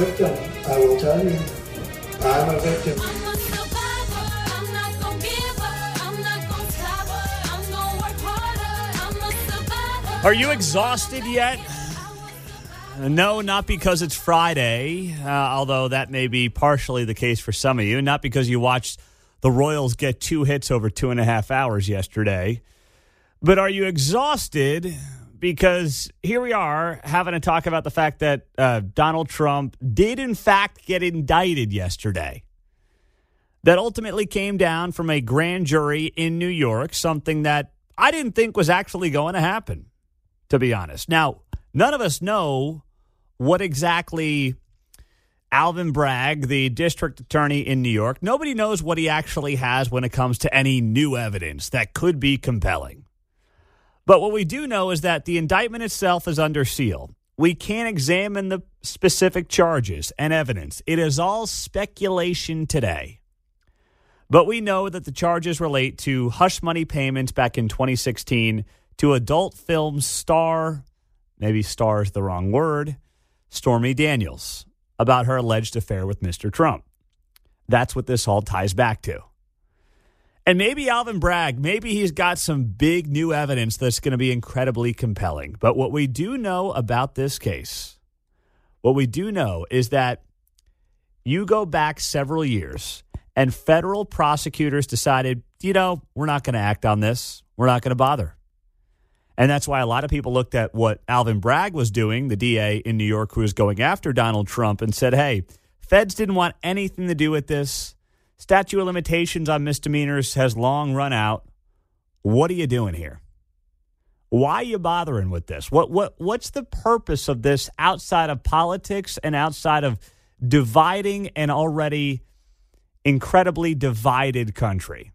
victim. I will tell you, I'm a victim. I'm a survivor. I'm not gonna give up. I'm not gonna stop. I'm gonna work harder. I'm a survivor. Are you exhausted yet? No, not because it's Friday, although that may be partially the case for some of you. Not because you watched the Royals get 2 hits over 2.5 hours yesterday. But are you exhausted because here we are having to talk about the fact that Donald Trump did, in fact, get indicted yesterday. That ultimately came down from a grand jury in New York, something that I didn't think was actually going to happen, to be honest. Now, none of us know what exactly Alvin Bragg, the district attorney in New York, nobody knows what he actually has when it comes to any new evidence that could be compelling. But what we do know is that the indictment itself is under seal. We can't examine the specific charges and evidence. It is all speculation today. But we know that the charges relate to hush money payments back in 2016 to adult film star, maybe star is the wrong word, Stormy Daniels, about her alleged affair with Mr. Trump. That's what this all ties back to. And maybe Alvin Bragg, maybe he's got some big new evidence that's going to be incredibly compelling. But what we do know about this case, what we do know is that you go back several years and federal prosecutors decided, we're not going to act on this. We're not going to bother. And that's why a lot of people looked at what Alvin Bragg was doing, the DA in New York who was going after Donald Trump, and said, hey, feds didn't want anything to do with this. Statute of limitations on misdemeanors has long run out. What are you doing here? Why are you bothering with this? What's the purpose of this outside of politics and outside of dividing an already incredibly divided country?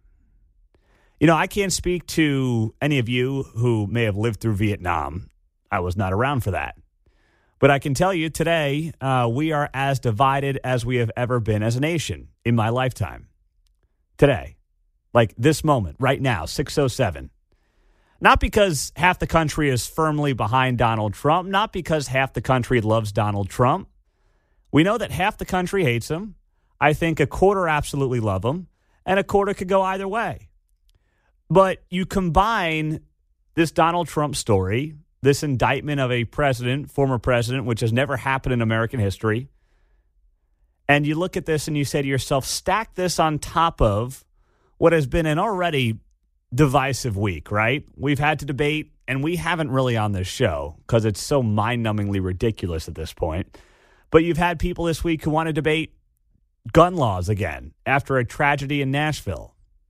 I can't speak to any of you who may have lived through Vietnam. I was not around for that. But I can tell you today, we are as divided as we have ever been as a nation in my lifetime. Today, like this moment, right now, 6:07. Not because half the country is firmly behind Donald Trump, not because half the country loves Donald Trump. We know that half the country hates him. I think a quarter absolutely love him, and a quarter could go either way. But you combine this Donald Trump story, this indictment of a president, former president, which has never happened in American history, and you look at this and you say to yourself, stack this on top of what has been an already divisive week, right? We've had to debate, and we haven't really on this show because it's so mind-numbingly ridiculous at this point. But you've had people this week who want to debate gun laws again after a tragedy in Nashville.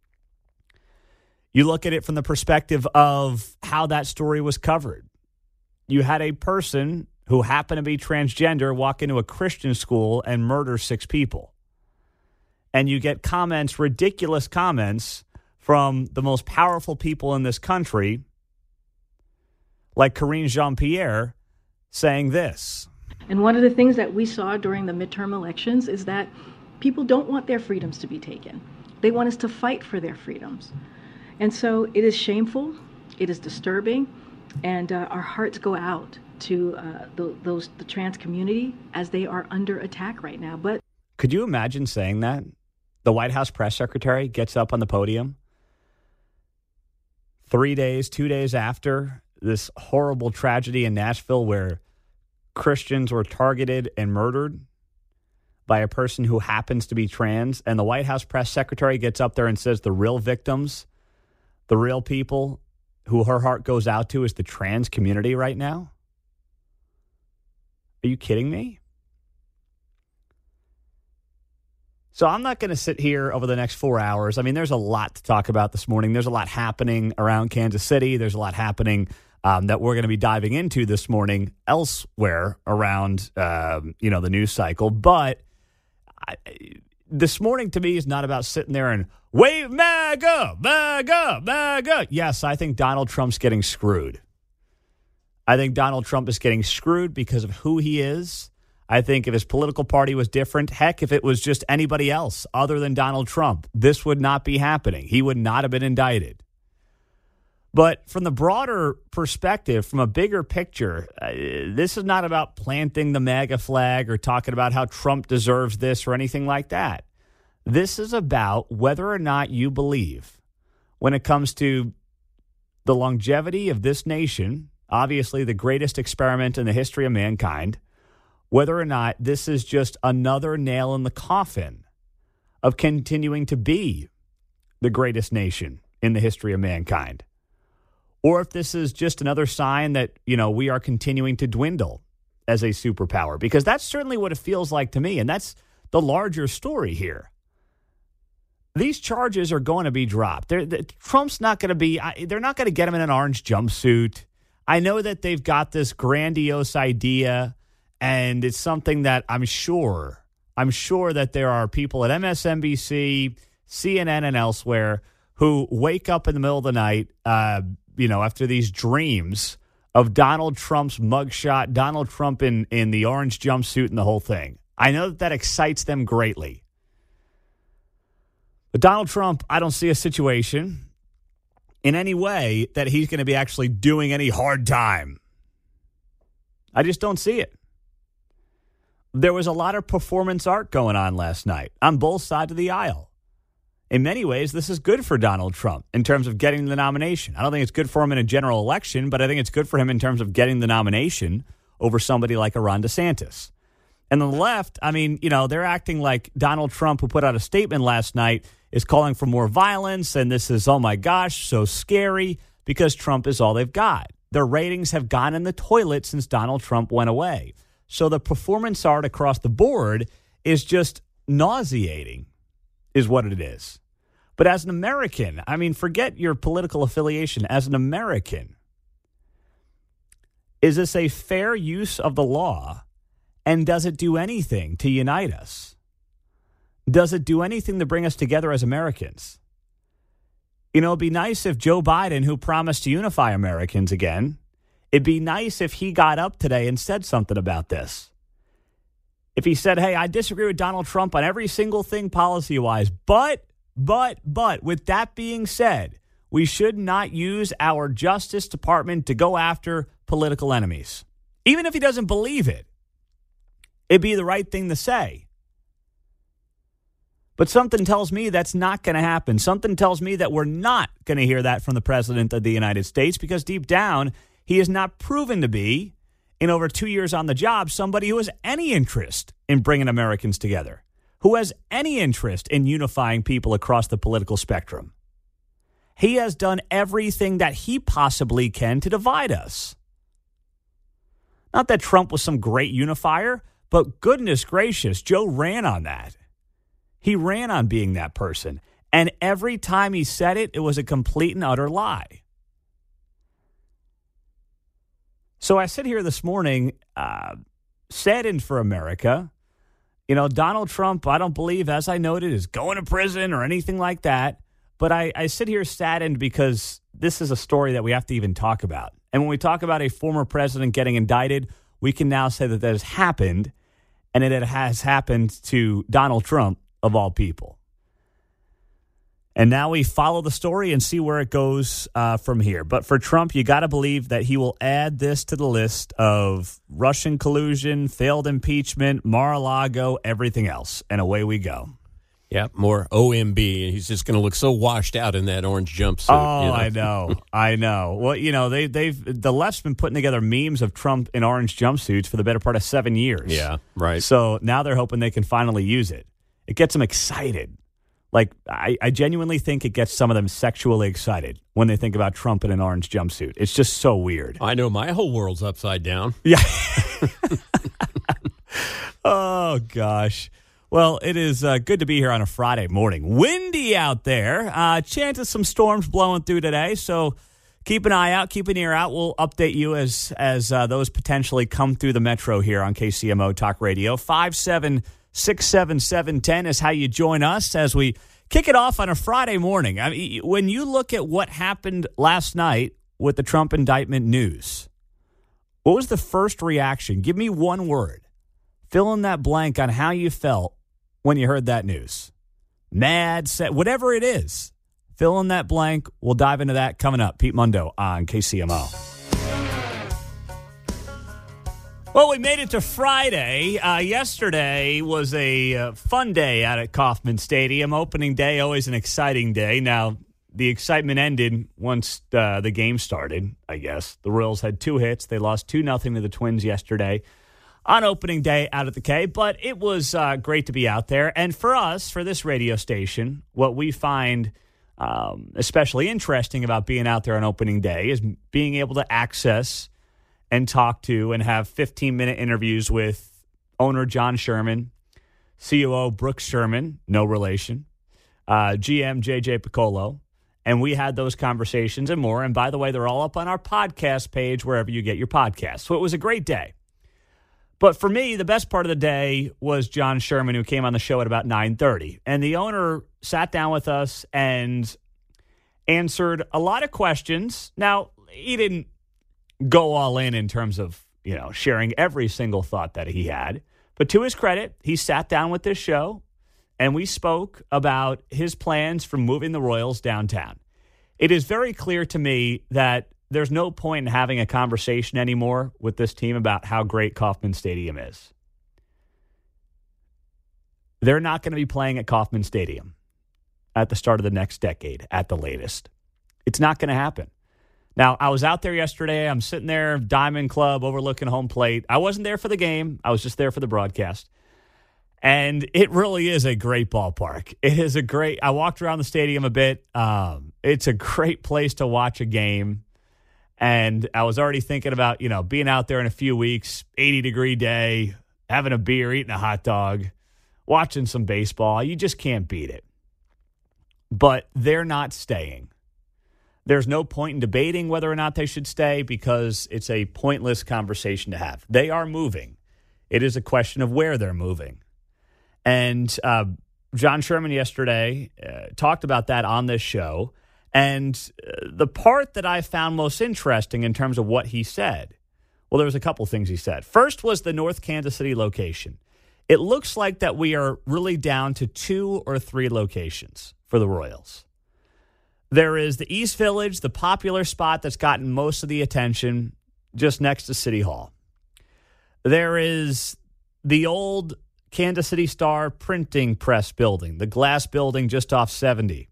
You look at it from the perspective of how that story was covered. You had a person who happened to be transgender walk into a Christian school and murder 6 people. And you get comments, ridiculous comments, from the most powerful people in this country, like Karine Jean-Pierre, saying this. And one of the things that we saw during the midterm elections is that people don't want their freedoms to be taken. They want us to fight for their freedoms. And so it is shameful, it is disturbing, and our hearts go out to the trans community as they are under attack right now. But could you imagine saying that? The White House press secretary gets up on the podium 2 days after this horrible tragedy in Nashville where Christians were targeted and murdered by a person who happens to be trans, and the White House press secretary gets up there and says the real victims, the real people who her heart goes out to is the trans community right now? Are you kidding me? So I'm not going to sit here over the next 4 hours. I mean, there's a lot to talk about this morning. There's a lot happening around Kansas City. There's a lot happening that we're going to be diving into this morning elsewhere around, the news cycle. But this morning to me is not about sitting there and wave MAGA, MAGA, MAGA. Yes, I think Donald Trump's getting screwed. I think Donald Trump is getting screwed because of who he is. I think if his political party was different, heck, if it was just anybody else other than Donald Trump, this would not be happening. He would not have been indicted. But from the broader perspective, from a bigger picture, this is not about planting the MAGA flag or talking about how Trump deserves this or anything like that. This is about whether or not you believe, when it comes to the longevity of this nation, obviously the greatest experiment in the history of mankind, whether or not this is just another nail in the coffin of continuing to be the greatest nation in the history of mankind. Or if this is just another sign that, we are continuing to dwindle as a superpower, because that's certainly what it feels like to me. And that's the larger story here. These charges are going to be dropped. Trump's not going to be, they're not going to get him in an orange jumpsuit. I know that they've got this grandiose idea, and it's something that I'm sure that there are people at MSNBC, CNN, and elsewhere who wake up in the middle of the night, after these dreams of Donald Trump's mugshot, Donald Trump in the orange jumpsuit and the whole thing. I know that excites them greatly. But Donald Trump, I don't see a situation in any way that he's going to be actually doing any hard time. I just don't see it. There was a lot of performance art going on last night on both sides of the aisle. In many ways, this is good for Donald Trump in terms of getting the nomination. I don't think it's good for him in a general election, but I think it's good for him in terms of getting the nomination over somebody like Ron DeSantis. And the left, they're acting like Donald Trump, who put out a statement last night, is calling for more violence, and this is, oh my gosh, so scary, because Trump is all they've got. Their ratings have gone in the toilet since Donald Trump went away. So the performance art across the board is just nauseating, is what it is. But as an American, forget your political affiliation. As an American, is this a fair use of the law? And does it do anything to unite us? Does it do anything to bring us together as Americans? It'd be nice if Joe Biden, who promised to unify Americans again, it'd be nice if he got up today and said something about this. If he said, hey, I disagree with Donald Trump on every single thing policy-wise, but, with that being said, we should not use our Justice Department to go after political enemies. Even if he doesn't believe it, it'd be the right thing to say. But something tells me that's not going to happen. Something tells me that we're not going to hear that from the President of the United States, because deep down, he has not proven to be, in over 2 years on the job, somebody who has any interest in bringing Americans together, who has any interest in unifying people across the political spectrum. He has done everything that he possibly can to divide us. Not that Trump was some great unifier, but goodness gracious, Joe ran on that. He ran on being that person. And every time he said it, it was a complete and utter lie. So I sit here this morning, saddened for America. Donald Trump, I don't believe, as I noted, is going to prison or anything like that. But I sit here saddened because this is a story that we have to even talk about. And when we talk about a former president getting indicted, we can now say that has happened, and it has happened to Donald Trump, of all people. And now we follow the story and see where it goes from here. But for Trump, you got to believe that he will add this to the list of Russian collusion, failed impeachment, Mar-a-Lago, everything else. And away we go. Yeah, more OMB. He's just going to look so washed out in that orange jumpsuit. Oh, I know. Well, the left's been putting together memes of Trump in orange jumpsuits for the better part of 7 years. Yeah, right. So now they're hoping they can finally use it. It gets them excited. Like, I genuinely think it gets some of them sexually excited when they think about Trump in an orange jumpsuit. It's just so weird. I know my whole world's upside down. Yeah. Oh, gosh. Well, it is good to be here on a Friday morning. Windy out there. Chance of some storms blowing through today. So keep an eye out. Keep an ear out. We'll update you as those potentially come through the metro here on KCMO Talk Radio. 5767710 is how you join us as we kick it off on a Friday morning. When you look at what happened last night with the Trump indictment news, what was the first reaction? Give me one word. Fill in that blank on how you felt when you heard that news. Mad, sad, whatever it is. Fill in that blank. We'll dive into that coming up. Pete Mundo on KCMO. Well, we made it to Friday. Yesterday was a fun day out at Kauffman Stadium. Opening day, always an exciting day. Now, the excitement ended once the game started, I guess. The Royals had 2 hits. They lost 2-0 to the Twins yesterday on opening day out at the K. But it was great to be out there. And for us, for this radio station, what we find especially interesting about being out there on opening day is being able to access and talk to and have 15-minute interviews with owner John Sherman, COO Brooks Sherman, no relation, GM JJ Piccolo. And we had those conversations and more. And by the way, they're all up on our podcast page, wherever you get your podcasts. So it was a great day. But for me, the best part of the day was John Sherman, who came on the show at about 9:30. And the owner sat down with us and answered a lot of questions. Now, he didn't go all in terms of, sharing every single thought that he had. But to his credit, he sat down with this show, and we spoke about his plans for moving the Royals downtown. It is very clear to me that there's no point in having a conversation anymore with this team about how great Kauffman Stadium is. They're not going to be playing at Kauffman Stadium at the start of the next decade at the latest. It's not going to happen. Now, I was out there yesterday. I'm sitting there, Diamond Club, overlooking home plate. I wasn't there for the game. I was just there for the broadcast. And it really is a great ballpark. It is I walked around the stadium a bit. It's a great place to watch a game. And I was already thinking about, being out there in a few weeks, 80-degree day, having a beer, eating a hot dog, watching some baseball. You just can't beat it. But they're not staying. There's no point in debating whether or not they should stay because it's a pointless conversation to have. They are moving. It is a question of where they're moving. And John Sherman yesterday talked about that on this show. And the part that I found most interesting in terms of what he said, well, there was a couple things he said. First was the North Kansas City location. It looks like that we are really down to 2 or 3 locations for the Royals. There is the East Village, the popular spot that's gotten most of the attention, just next to City Hall. There is the old Kansas City Star printing press building, the glass building just off 70.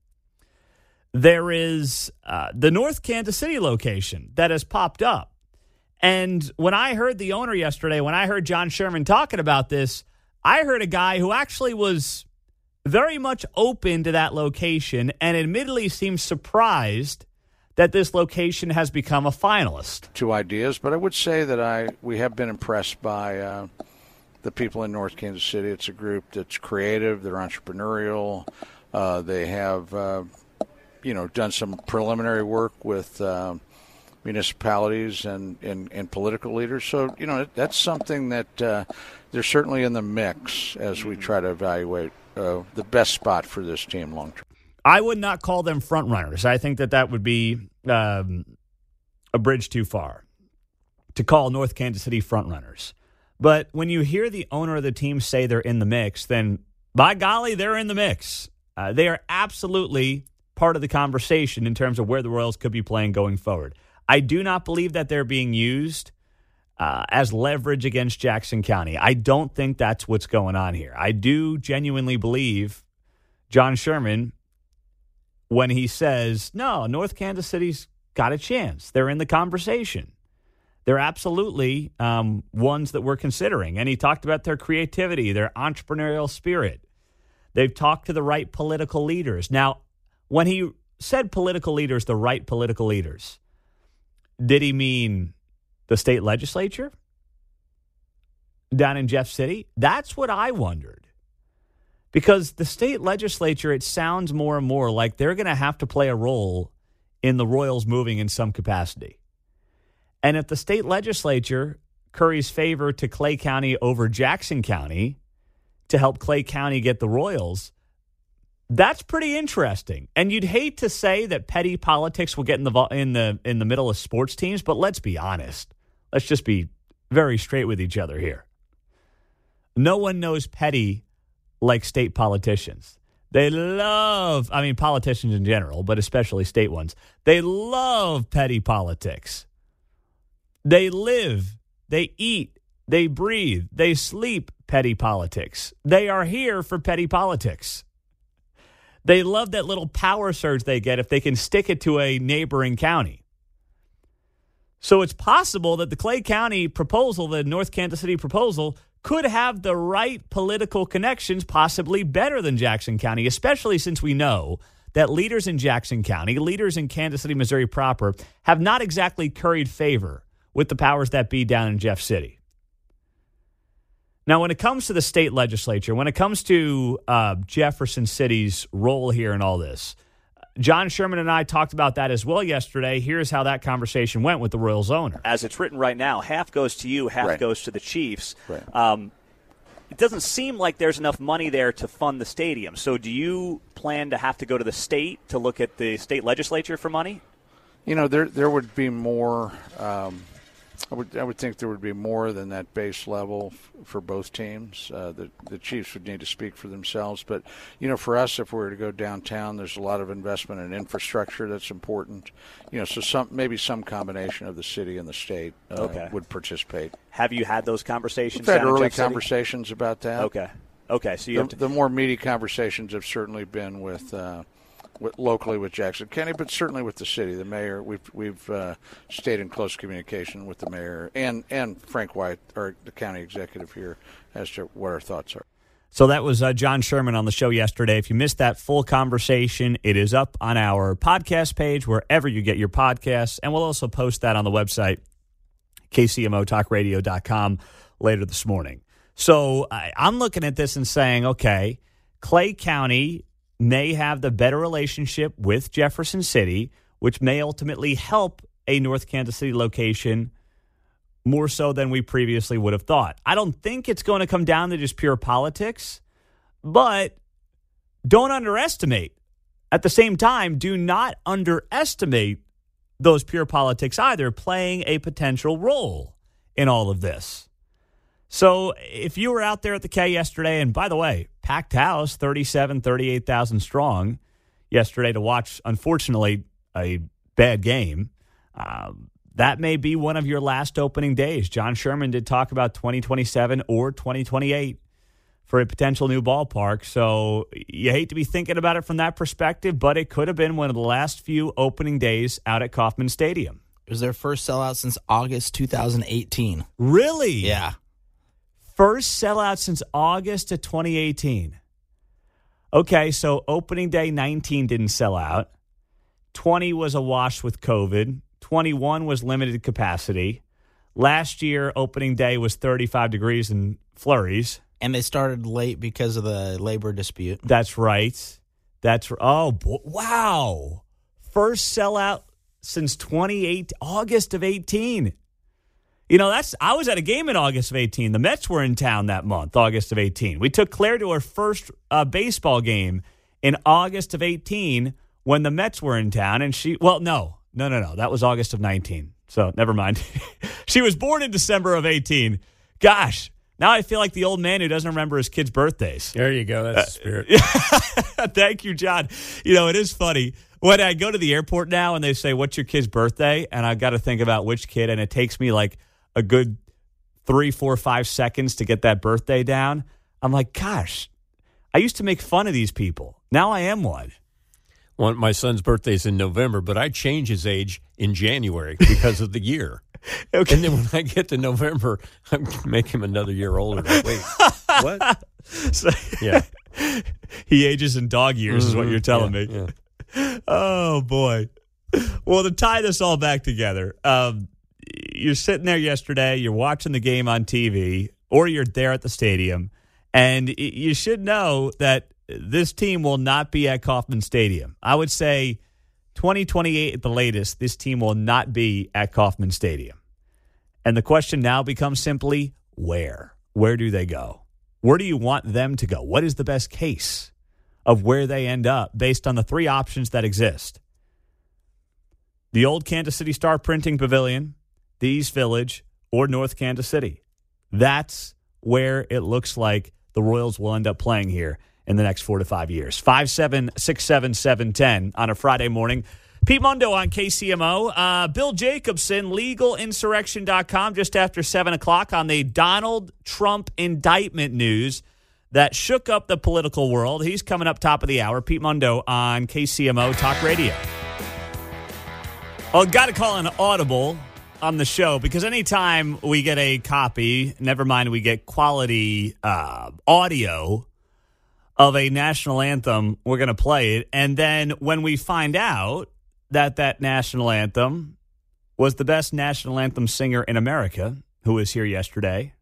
There is the North Kansas City location that has popped up. And when I heard the owner yesterday, when I heard John Sherman talking about this, I heard a guy who actually was very much open to that location and admittedly seemed surprised that this location has become a finalist. 2 ideas, but I would say that we have been impressed by the people in North Kansas City. It's a group that's creative, they're entrepreneurial, they have done some preliminary work with municipalities and political leaders. So, that's something that they're certainly in the mix as we try to evaluate the best spot for this team long term. I would not call them front runners. I think that would be a bridge too far to call North Kansas City front runners. But when you hear the owner of the team say they're in the mix, then by golly, they're in the mix. They are absolutely part of the conversation in terms of where the Royals could be playing going forward. I do not believe that they're being used as leverage against Jackson County. I don't think that's what's going on here. I do genuinely believe John Sherman when he says, no, North Kansas City's got a chance. They're in the conversation. They're absolutely ones that we're considering. And he talked about their creativity, their entrepreneurial spirit. They've talked to the right political leaders. Now, when he said political leaders, the right political leaders, did he mean the state legislature down in Jeff City? That's what I wondered. Because the state legislature, it sounds more and more like they're going to have to play a role in the Royals moving in some capacity. And if the state legislature curries favor to Clay County over Jackson County to help Clay County get the Royals, that's pretty interesting. And you'd hate to say that petty politics will get in the middle of sports teams, but let's be honest. Let's just be very straight with each other here. No one knows petty like state politicians. They love, I mean, politicians in general, but especially state ones. They love petty politics. They live, they eat, they breathe, they sleep petty politics. They are here for petty politics. They love that little power surge they get if they can stick it to a neighboring county. So it's possible that the Clay County proposal, the North Kansas City proposal, could have the right political connections, possibly better than Jackson County, especially since we know that leaders in Jackson County, leaders in Kansas City, Missouri proper, have not exactly curried favor with the powers that be down in Jeff City. Now, when it comes to the state legislature, when it comes to Jefferson City's role here in all this, John Sherman and I talked about that as well yesterday. Here's how that conversation went with the Royals owner. As it's written right now, half goes to you, half Right. goes to the Chiefs. Right. It doesn't seem like there's enough money there to fund the stadium. So do you plan to have to go to the state to look at the state legislature for money? You know, there would be more. I would think there would be more than that base level for both teams. The Chiefs would need to speak for themselves, but you know, for us, if we were to go downtown, there's a lot of investment in infrastructure that's important. You know, so maybe some combination of the city and the state would participate. Have you had those conversations? We've had down in early Jeff City? conversations about that. Okay. So you have to. The more meaty conversations have certainly been with locally with Jackson County, but certainly with the city, the mayor. We've stayed in close communication with the mayor and Frank White, our the county executive here, as to what our thoughts are. So that was John Sherman on the show yesterday. If you missed that full conversation, it is up on our podcast page wherever you get your podcasts, and we'll also post that on the website, KCMOTalkRadio.com, later this morning. So I'm looking at this and saying, okay, Clay County may have the better relationship with Jefferson City, which may ultimately help a North Kansas City location more so than we previously would have thought. I don't think it's going to come down to just pure politics, but don't underestimate. At the same time, do not underestimate those pure politics either playing a potential role in all of this. So if you were out there at the K yesterday, and by the way, packed house, 38,000 strong yesterday to watch, unfortunately, a bad game, that may be one of your last opening days. John Sherman did talk about 2027 or 2028 for a potential new ballpark. So you hate to be thinking about it from that perspective, but it could have been one of the last few opening days out at Kauffman Stadium. It was their first sellout since August 2018. Really? Yeah. First sellout since August of 2018. Okay, so opening day 19 didn't sell out. 20 was a wash with COVID. 21 was limited capacity. Last year, opening day was 35 degrees and flurries. And they started late because of the labor dispute. That's right. Wow. First sellout since August of 18. You know, I was at a game in August of 18. The Mets were in town that month, August of 18. We took Claire to her first baseball game in August of 18 when the Mets were in town. And no. That was August of 19. So never mind. She was born in December of 18. Gosh, now I feel like the old man who doesn't remember his kids' birthdays. There you go. That's the spirit. Thank you, John. You know, it is funny. When I go to the airport now and they say, what's your kid's birthday? And I've got to think about which kid. And it takes me like a good 3, 4, 5 seconds to get that birthday down. I'm like, gosh, I used to make fun of these people. Now I am one. Well, my son's birthday's in November, but I change his age in January because of the year. Okay. And then when I get to November, I make him another year older. Like, wait, what? So, Yeah. He ages in dog years is what you're telling me. Yeah. Oh, boy. Well, to tie this all back together, you're sitting there yesterday, you're watching the game on TV, or you're there at the stadium, and you should know that this team will not be at Kauffman Stadium. I would say 2028 at the latest, this team will not be at Kauffman Stadium. And the question now becomes simply, where? Where do they go? Where do you want them to go? What is the best case of where they end up based on the 3 options that exist? The old Kansas City Star Printing Pavilion, the East Village, or North Kansas City. That's where it looks like the Royals will end up playing here. in the next 4 to 5 years. 5767710 on a Friday morning. Pete Mundo on KCMO. Bill Jacobson, legalinsurrection.com, just after 7 o'clock on the Donald Trump indictment news that shook up the political world. He's coming up top of the hour. Pete Mundo on KCMO Talk Radio. Well, got to call an audible on the show because anytime we get a copy, never mind we get quality audio of a national anthem, we're going to play it. And then when we find out that that national anthem was the best national anthem singer in America, who was here yesterday,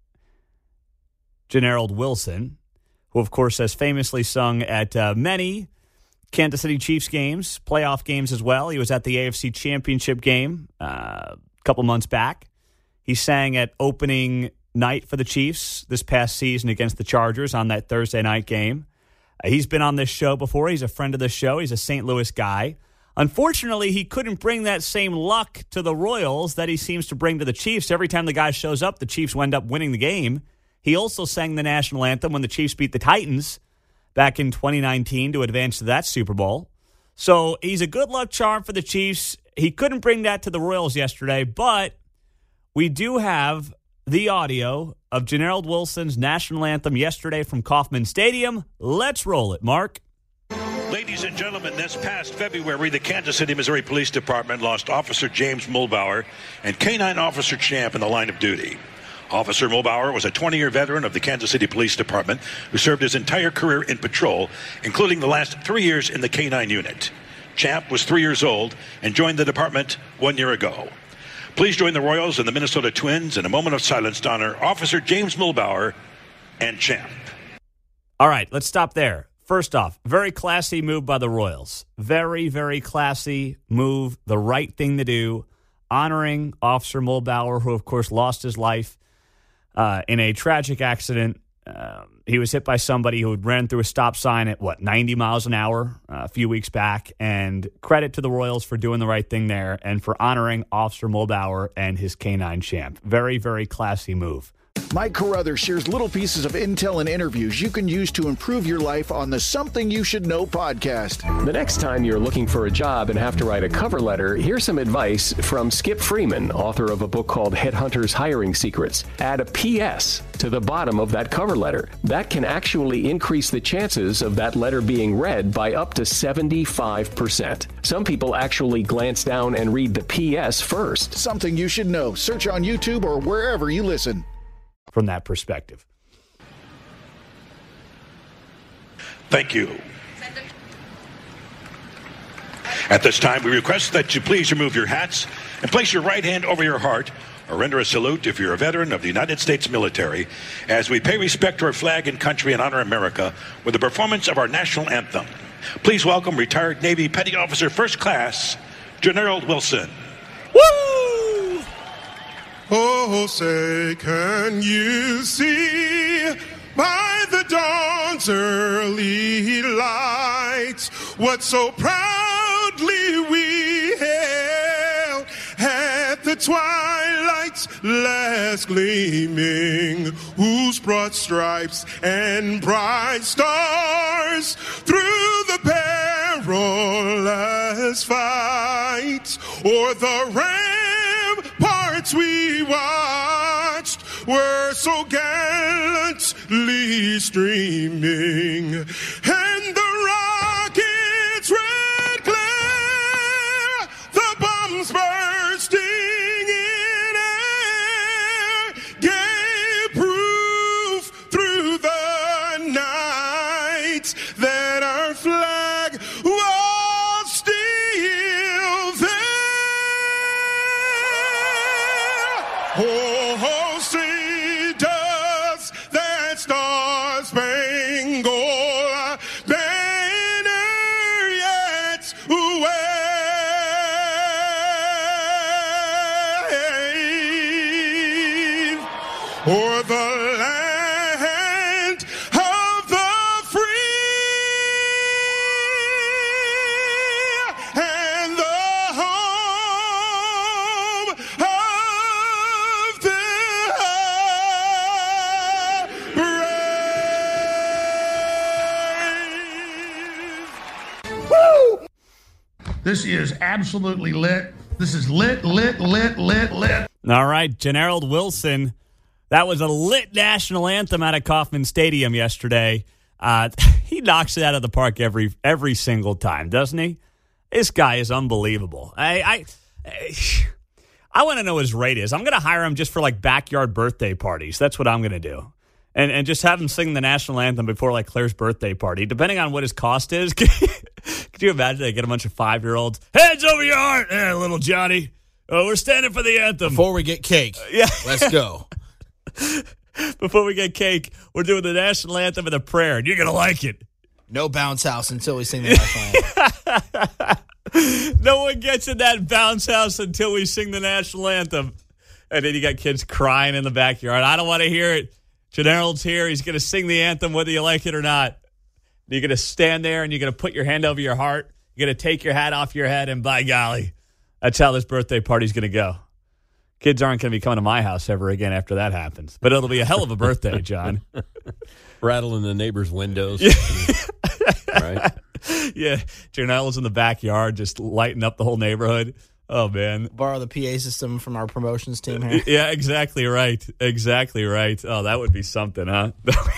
Generald Wilson, who, of course, has famously sung at many Kansas City Chiefs games, playoff games as well. He was at the AFC Championship game a couple months back. He sang at opening night for the Chiefs this past season against the Chargers on that Thursday night game. He's been on this show before. He's a friend of the show. He's a St. Louis guy. Unfortunately, he couldn't bring that same luck to the Royals that he seems to bring to the Chiefs. Every time the guy shows up, the Chiefs wind up winning the game. He also sang the national anthem when the Chiefs beat the Titans back in 2019 to advance to that Super Bowl. So he's a good luck charm for the Chiefs. He couldn't bring that to the Royals yesterday, but we do have the audio of Generald Wilson's national anthem yesterday from Kauffman Stadium. Let's roll it, Mark. Ladies and gentlemen, this past February, the Kansas City, Missouri Police Department lost Officer James Mulbauer and K-9 Officer Champ in the line of duty. Officer Mulbauer was a 20-year veteran of the Kansas City Police Department who served his entire career in patrol, including the last 3 years in the K-9 unit. Champ was 3 years old and joined the department 1 year ago. Please join the Royals and the Minnesota Twins in a moment of silence to honor Officer James Mulbauer and Champ. All right, let's stop there. First off, very classy move by the Royals. Very, very classy move. The right thing to do. Honoring Officer Mulbauer, who, of course, lost his life in a tragic accident. He was hit by somebody who ran through a stop sign at, 90 miles an hour a few weeks back. And credit to the Royals for doing the right thing there and for honoring Officer Mulbauer and his K-9 champ. Very, very classy move. Mike Carruthers shares little pieces of intel and interviews you can use to improve your life on the Something You Should Know podcast. The next time you're looking for a job and have to write a cover letter, here's some advice from Skip Freeman, author of a book called Headhunters Hiring Secrets. Add a PS to the bottom of that cover letter. That can actually increase the chances of that letter being read by up to 75%. Some people actually glance down and read the PS first. Something You Should Know. Search on YouTube or wherever you listen. From that perspective. Thank you. At this time, we request that you please remove your hats and place your right hand over your heart or render a salute if you're a veteran of the United States military as we pay respect to our flag and country and honor America with the performance of our national anthem. Please welcome retired Navy Petty Officer First Class, Generald Wilson. Woo! Oh, say, can you see by the dawn's early light what so proudly we hailed at the twilight's last gleaming, whose broad stripes and bright stars through the perilous fight o'er the ramparts we watched were so gallantly streaming, and the rockets' red glare, the bombs bursting in air, gave proof through the night that our flag was still there. Oh, see, does that star-spangled banner yet wave o'er the land of the free and the home of the This is absolutely lit. This is lit, lit, lit, lit, lit. All right, Gerald Wilson. That was a lit national anthem out of Kauffman Stadium yesterday. He knocks it out of the park every single time, doesn't he? This guy is unbelievable. I want to know what his rate is. I'm going to hire him just for like backyard birthday parties. That's what I'm going to do. And just have him sing the national anthem before like Claire's birthday party, depending on what his cost is. Could you imagine they get a bunch of 5-year-olds? Hands over your heart. Hey, little Johnny. Oh, we're standing for the anthem. Before we get cake. Yeah. Let's go. Before we get cake, we're doing the national anthem and the prayer, and you're going to like it. No bounce house until we sing the national anthem. No one gets in that bounce house until we sing the national anthem. And then you got kids crying in the backyard. I don't want to hear it. Gerald's here. He's going to sing the anthem whether you like it or not. You're going to stand there and you're going to put your hand over your heart. You're going to take your hat off your head, and by golly, that's how this birthday party's going to go. Kids aren't going to be coming to my house ever again after that happens. But it'll be a hell of a birthday, John. Rattling the neighbors' windows. Right? Yeah. Janelle's in the backyard just lighting up the whole neighborhood. Oh, man. Borrow the PA system from our promotions team here. Yeah, exactly right. Exactly right. Oh, that would be something, huh?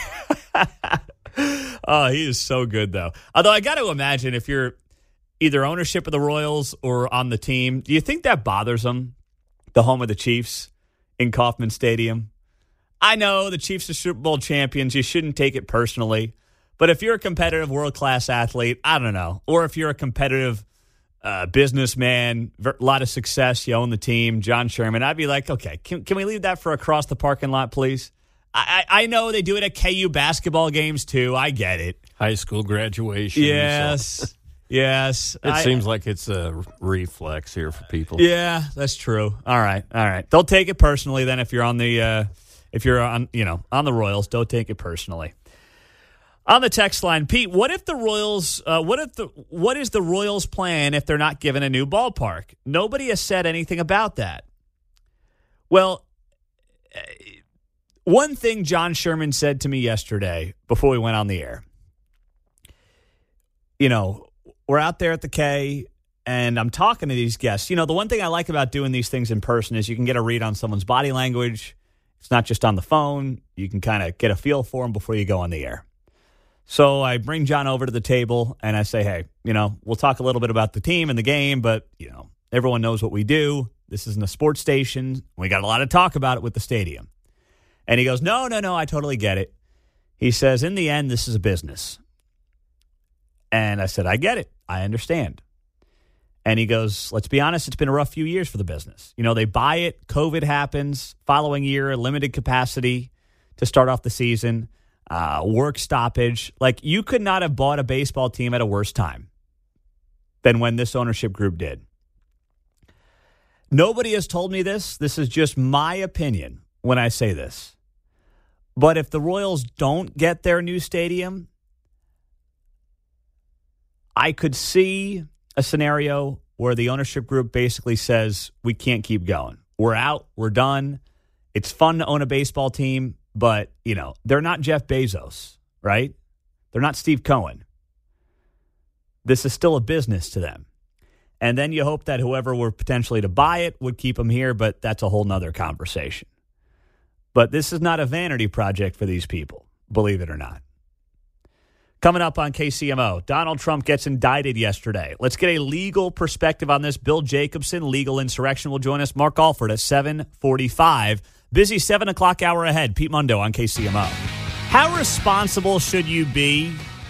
Oh, he is so good, though. Although I got to imagine if you're either ownership of the Royals or on the team, do you think that bothers them, the home of the Chiefs in Kauffman Stadium? I know the Chiefs are Super Bowl champions. You shouldn't take it personally. But if you're a competitive world-class athlete, I don't know. Or if you're a competitive businessman, a lot of success, you own the team, John Sherman, I'd be like, okay, can we leave that for across the parking lot, please? I know they do it at KU basketball games, too. I get it. High school graduation. Yes. Yes. It seems like it's a reflex here for people. Yeah, that's true. All right. Don't take it personally then if you're on the on the Royals, don't take it personally. On the text line, Pete, what if the Royals what is the Royals' plan if they're not given a new ballpark? Nobody has said anything about that. Well, one thing John Sherman said to me yesterday before we went on the air. You know, we're out there at the K, and I'm talking to these guests. You know, the one thing I like about doing these things in person is you can get a read on someone's body language. It's not just on the phone. You can kind of get a feel for them before you go on the air. So I bring John over to the table, and I say, hey, you know, we'll talk a little bit about the team and the game, but, you know, everyone knows what we do. This isn't a sports station. We got a lot of talk about it with the stadium. And he goes, no, I totally get it. He says, in the end, this is a business. And I said, I get it. I understand. And he goes, let's be honest, it's been a rough few years for the business. You know, they buy it, COVID happens, following year, limited capacity to start off the season, work stoppage. Like, you could not have bought a baseball team at a worse time than when this ownership group did. Nobody has told me this. This is just my opinion when I say this. But if the Royals don't get their new stadium, I could see a scenario where the ownership group basically says, we can't keep going. We're out. We're done. It's fun to own a baseball team, but, you know, they're not Jeff Bezos, right? They're not Steve Cohen. This is still a business to them. And then you hope that whoever were potentially to buy it would keep them here, but that's a whole nother conversation. But this is not a vanity project for these people, believe it or not. Coming up on KCMO, Donald Trump gets indicted yesterday. Let's get a legal perspective on this. Bill Jacobson, Legal Insurrection, will join us. Mark Alford at 7:45. Busy 7 o'clock hour ahead. Pete Mundo on KCMO. How responsible should you be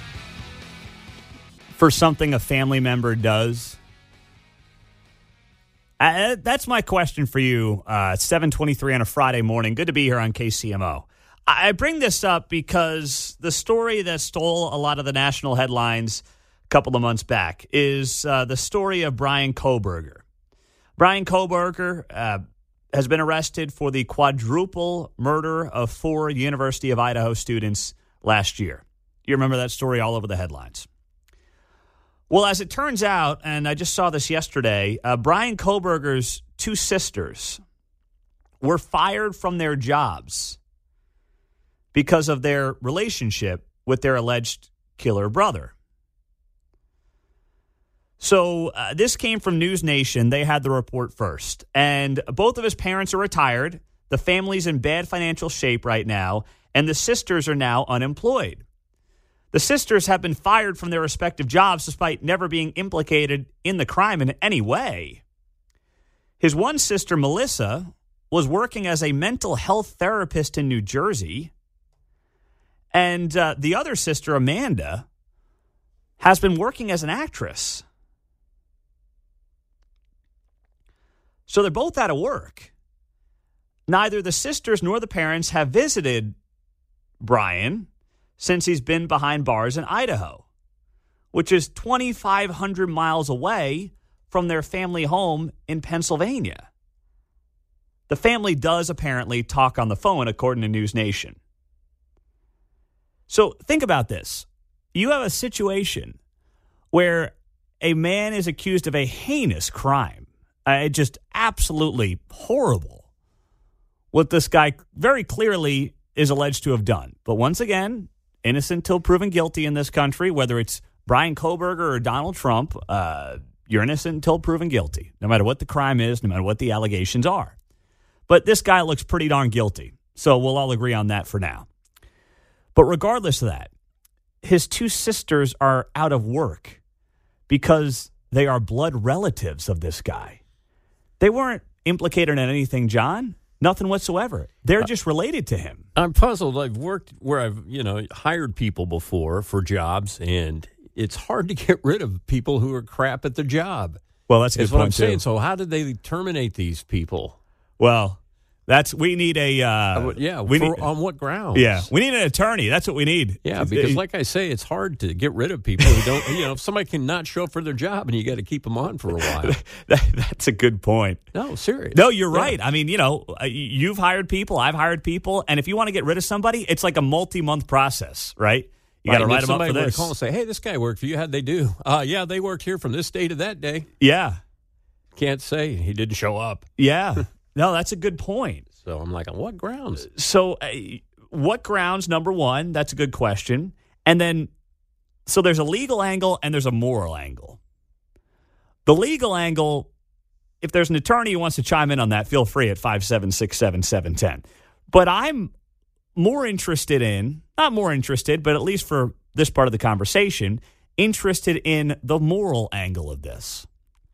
for something a family member does? That's my question for you. 7:23 on a Friday morning. Good to be here on KCMO. I bring this up because the story that stole a lot of the national headlines a couple of months back is the story of Bryan Kohberger. Bryan Kohberger has been arrested for the quadruple murder of 4 University of Idaho students last year. You remember that story all over the headlines. Well, as it turns out, and I just saw this yesterday, Bryan Kohberger's 2 sisters were fired from their jobs because of their relationship with their alleged killer brother. So this came from News Nation. They had the report first. And both of his parents are retired. The family's in bad financial shape right now. And the sisters are now unemployed. The sisters have been fired from their respective jobs despite never being implicated in the crime in any way. His one sister, Melissa, was working as a mental health therapist in New Jersey. And the other sister, Amanda, has been working as an actress. So they're both out of work. Neither the sisters nor the parents have visited Brian since he's been behind bars in Idaho, which is 2,500 miles away from their family home in Pennsylvania. The family does apparently talk on the phone, according to News Nation. So think about this. You have a situation where a man is accused of a heinous crime. Just absolutely horrible what this guy very clearly is alleged to have done. But once again, innocent till proven guilty in this country, whether it's Brian Kohberger or Donald Trump, you're innocent until proven guilty, no matter what the crime is, no matter what the allegations are. But this guy looks pretty darn guilty, so we'll all agree on that for now. But regardless of that, his two sisters are out of work because they are blood relatives of this guy. They weren't implicated in anything, John. Nothing whatsoever. They're just related to him. I'm puzzled. I've worked where I've, hired people before for jobs, and it's hard to get rid of people who are crap at the job. Well, that's what I'm saying. So how did they terminate these people? Well, we need a on what grounds? Yeah, we need an attorney. That's what we need. Yeah, because like I say, it's hard to get rid of people who don't. If somebody cannot show up for their job, and you got to keep them on for a while. That's a good point. No, serious. No, you're right. I mean, you've hired people, I've hired people, and if you want to get rid of somebody, it's like a multi-month process, right? You got to write them up for this. Call and say, "Hey, this guy worked for you. How'd they do?" Yeah, they worked here from this day to that day. Yeah, can't say he didn't show up. Yeah. No, that's a good point. So I'm like, on what grounds? So what grounds, number one? That's a good question. And then, so there's a legal angle and there's a moral angle. The legal angle, if there's an attorney who wants to chime in on that, feel free at 576-7710. But I'm more interested in, not more interested, but at least for this part of the conversation, interested in the moral angle of this.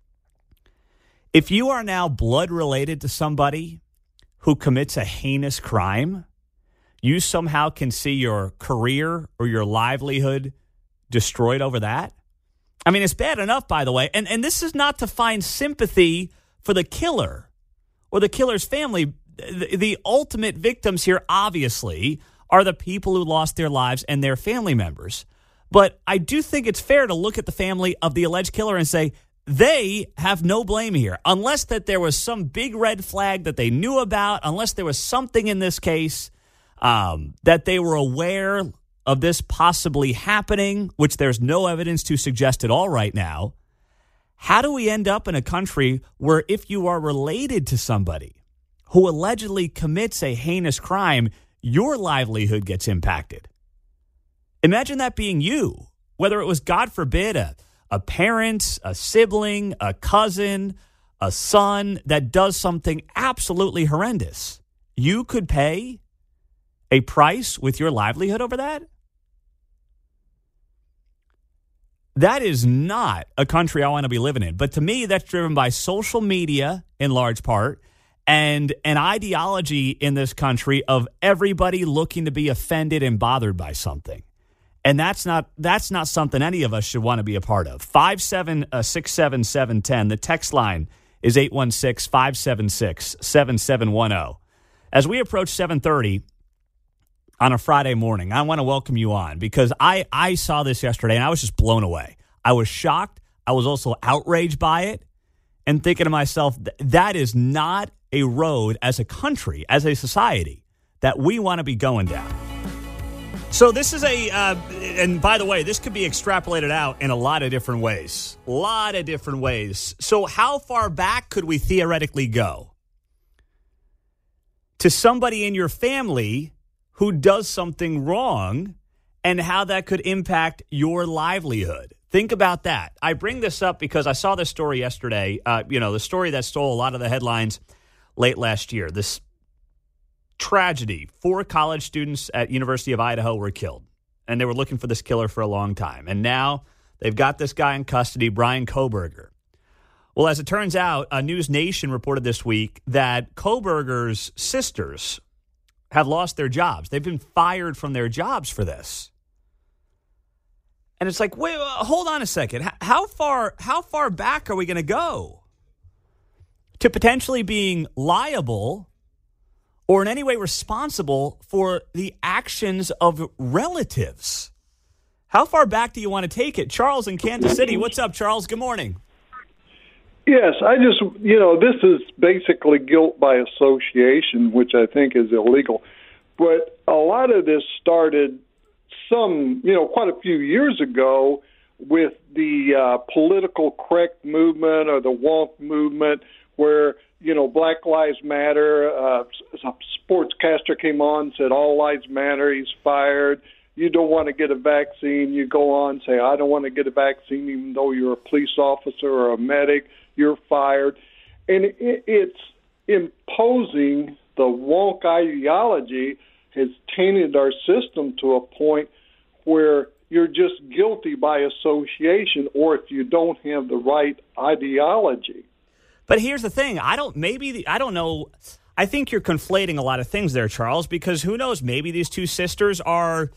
If you are now blood related to somebody who commits a heinous crime, you somehow can see your career or your livelihood destroyed over that. I mean, it's bad enough, by the way. And this is not to find sympathy for the killer or the killer's family. The ultimate victims here, obviously, are the people who lost their lives and their family members. But I do think it's fair to look at the family of the alleged killer and say, they have no blame here, unless that there was some big red flag that they knew about, unless there was something in this case that they were aware of this possibly happening, which there's no evidence to suggest at all right now. How do we end up in a country where if you are related to somebody who allegedly commits a heinous crime, your livelihood gets impacted? Imagine that being you, whether it was, God forbid, a parent, a sibling, a cousin, a son that does something absolutely horrendous. You could pay a price with your livelihood over that? That is not a country I want to be living in. But to me, that's driven by social media in large part and an ideology in this country of everybody looking to be offended and bothered by something. And that's not something any of us should want to be a part of. 5767710. The text line is 816-576-7710. As we approach 7:30 on a Friday morning, I want to welcome you on because I saw this yesterday and I was just blown away. I was shocked. I was also outraged by it and thinking to myself, that is not a road as a country, as a society, that we want to be going down. So this is and by the way, this could be extrapolated out in a lot of different ways. So how far back could we theoretically go? To somebody in your family who does something wrong and how that could impact your livelihood. Think about that. I bring this up because I saw this story yesterday, the story that stole a lot of the headlines late last year. This tragedy. 4 college students at University of Idaho were killed, and they were looking for this killer for a long time. And now they've got this guy in custody, Bryan Kohberger. Well, as it turns out, News Nation reported this week that Kohberger's sisters have lost their jobs. They've been fired from their jobs for this. And it's like, wait, hold on a second. How far back are we going to go to potentially being liable or in any way responsible for the actions of relatives? How far back do you want to take it? Charles in Kansas City. What's up, Charles? Good morning. Yes, this is basically guilt by association, which I think is illegal. But a lot of this started quite a few years ago with the political correct movement or the woke movement where, Black Lives Matter. A sportscaster came on and said, all lives matter. He's fired. You don't want to get a vaccine. You go on and say, I don't want to get a vaccine, even though you're a police officer or a medic. You're fired. And it's imposing the woke ideology has tainted our system to a point where you're just guilty by association or if you don't have the right ideology. But here's the thing. I don't know. I think you're conflating a lot of things there, Charles, because who knows? Maybe these two sisters are,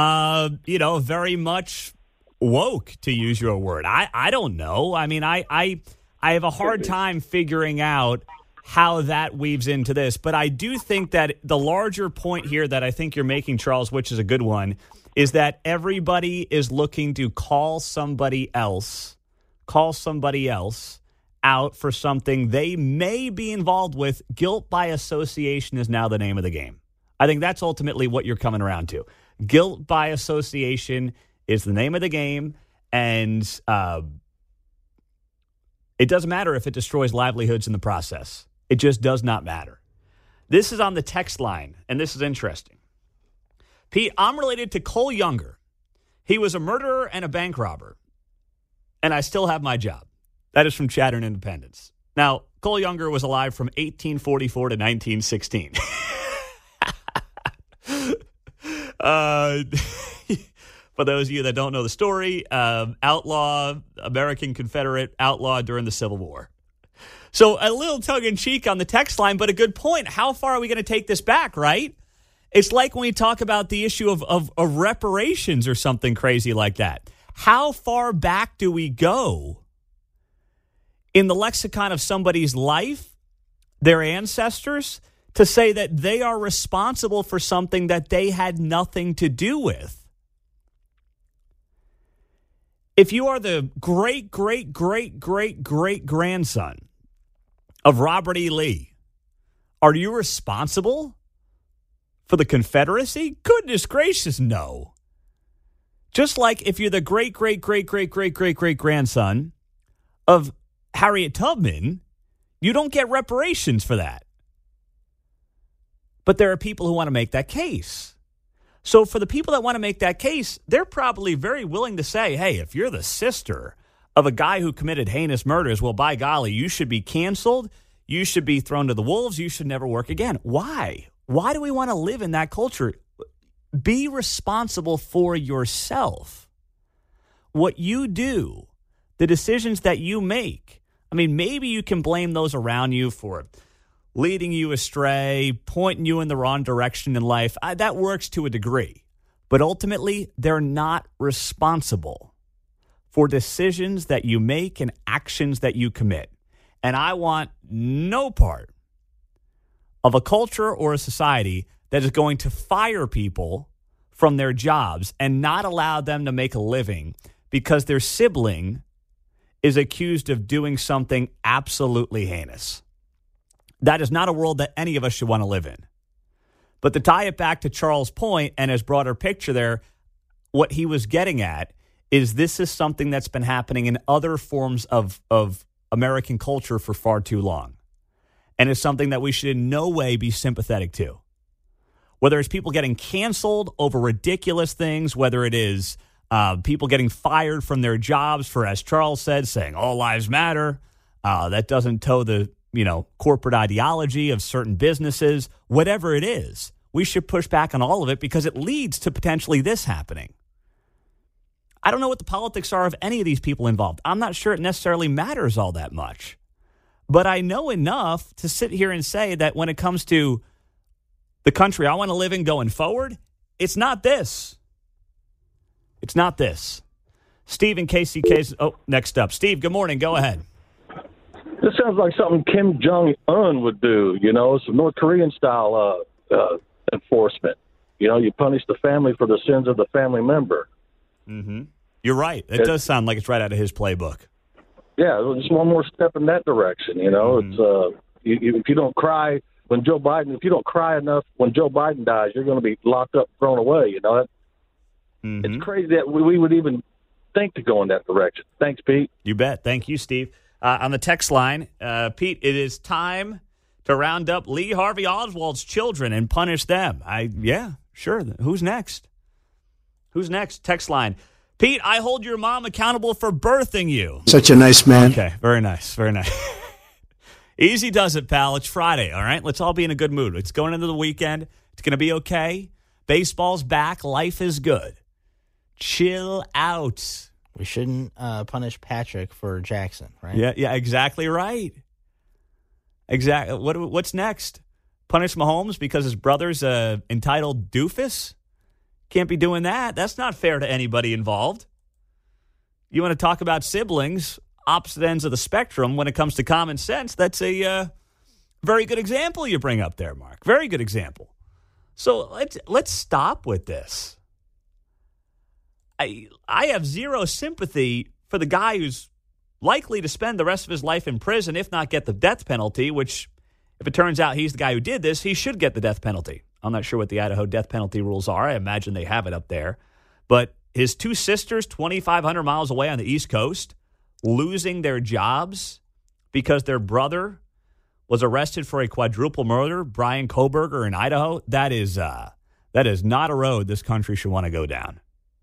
very much woke, to use your word. I don't know. I mean, I have a hard time figuring out how that weaves into this. But I do think that the larger point here that I think you're making, Charles, which is a good one, is that everybody is looking to call somebody else out for something they may be involved with. Guilt by association is now the name of the game. I think that's ultimately what you're coming around to. Guilt by association is the name of the game, and it doesn't matter if it destroys livelihoods in the process. It just does not matter. This is on the text line, and this is interesting. Pete, I'm related to Cole Younger. He was a murderer and a bank robber, and I still have my job. That is from Chattern Independence. Now, Cole Younger was alive from 1844 to 1916. For those of you that don't know the story, outlaw, American Confederate outlaw during the Civil War. So a little tongue-in-cheek on the text line, but a good point. How far are we going to take this back, right? It's like when we talk about the issue of reparations or something crazy like that. How far back do we go in the lexicon of somebody's life, their ancestors, to say that they are responsible for something that they had nothing to do with? If you are the great-great-great-great-great-grandson of Robert E. Lee, are you responsible for the Confederacy? Goodness gracious, no. Just like if you're the great-great-great-great-great-great-great-grandson of Harriet Tubman, you don't get reparations for that. But there are people who want to make that case. So for the people that want to make that case, they're probably very willing to say, hey, if you're the sister of a guy who committed heinous murders, well, by golly, you should be canceled. You should be thrown to the wolves. You should never work again. Why? Why do we want to live in that culture? Be responsible for yourself. What you do, the decisions that you make. I mean, maybe you can blame those around you for leading you astray, pointing you in the wrong direction in life. That works to a degree. But ultimately, they're not responsible for decisions that you make and actions that you commit. And I want no part of a culture or a society that is going to fire people from their jobs and not allow them to make a living because their sibling is accused of doing something absolutely heinous. That is not a world that any of us should want to live in. But to tie it back to Charles' point and his broader picture there, what he was getting at is this is something that's been happening in other forms of American culture for far too long. And it's something that we should in no way be sympathetic to. Whether it's people getting canceled over ridiculous things, whether it is people getting fired from their jobs for, as Charles said, saying all lives matter. That doesn't toe the corporate ideology of certain businesses. Whatever it is, we should push back on all of it because it leads to potentially this happening. I don't know what the politics are of any of these people involved. I'm not sure it necessarily matters all that much. But I know enough to sit here and say that when it comes to the country I want to live in going forward, it's not this. It's not this. Steve in KCK's. Oh, next up. Steve, good morning. Go ahead. This sounds like something Kim Jong-un would do, some North Korean style enforcement. You punish the family for the sins of the family member. Mm-hmm. You're right. It does sound like it's right out of his playbook. Yeah, just one more step in that direction. It's if you don't cry when Joe Biden, if you don't cry enough when Joe Biden dies, you're going to be locked up, thrown away. It's crazy that we would even think to go in that direction. Thanks, Pete. You bet. Thank you, Steve. On the text line, Pete, it is time to round up Lee Harvey Oswald's children and punish them. Yeah, sure. Who's next? Who's next? Text line. Pete, I hold your mom accountable for birthing you. Such a nice man. Okay, very nice, very nice. Easy does it, pal. It's Friday, all right? Let's all be in a good mood. It's going into the weekend. It's going to be okay. Baseball's back. Life is good. Chill out. We shouldn't punish Patrick for Jackson, right? Yeah, exactly right. Exactly. What's next? Punish Mahomes because his brother's entitled doofus? Can't be doing that. That's not fair to anybody involved. You want to talk about siblings, opposite ends of the spectrum when it comes to common sense, that's a very good example you bring up there, Mark. Very good example. So let's stop with this. I have zero sympathy for the guy who's likely to spend the rest of his life in prison, if not get the death penalty, which, if it turns out he's the guy who did this, he should get the death penalty. I'm not sure what the Idaho death penalty rules are. I imagine they have it up there. But his two sisters, 2,500 miles away on the East Coast, losing their jobs because their brother was arrested for a quadruple murder, Brian Koberger in Idaho, that is not a road this country should want to go down.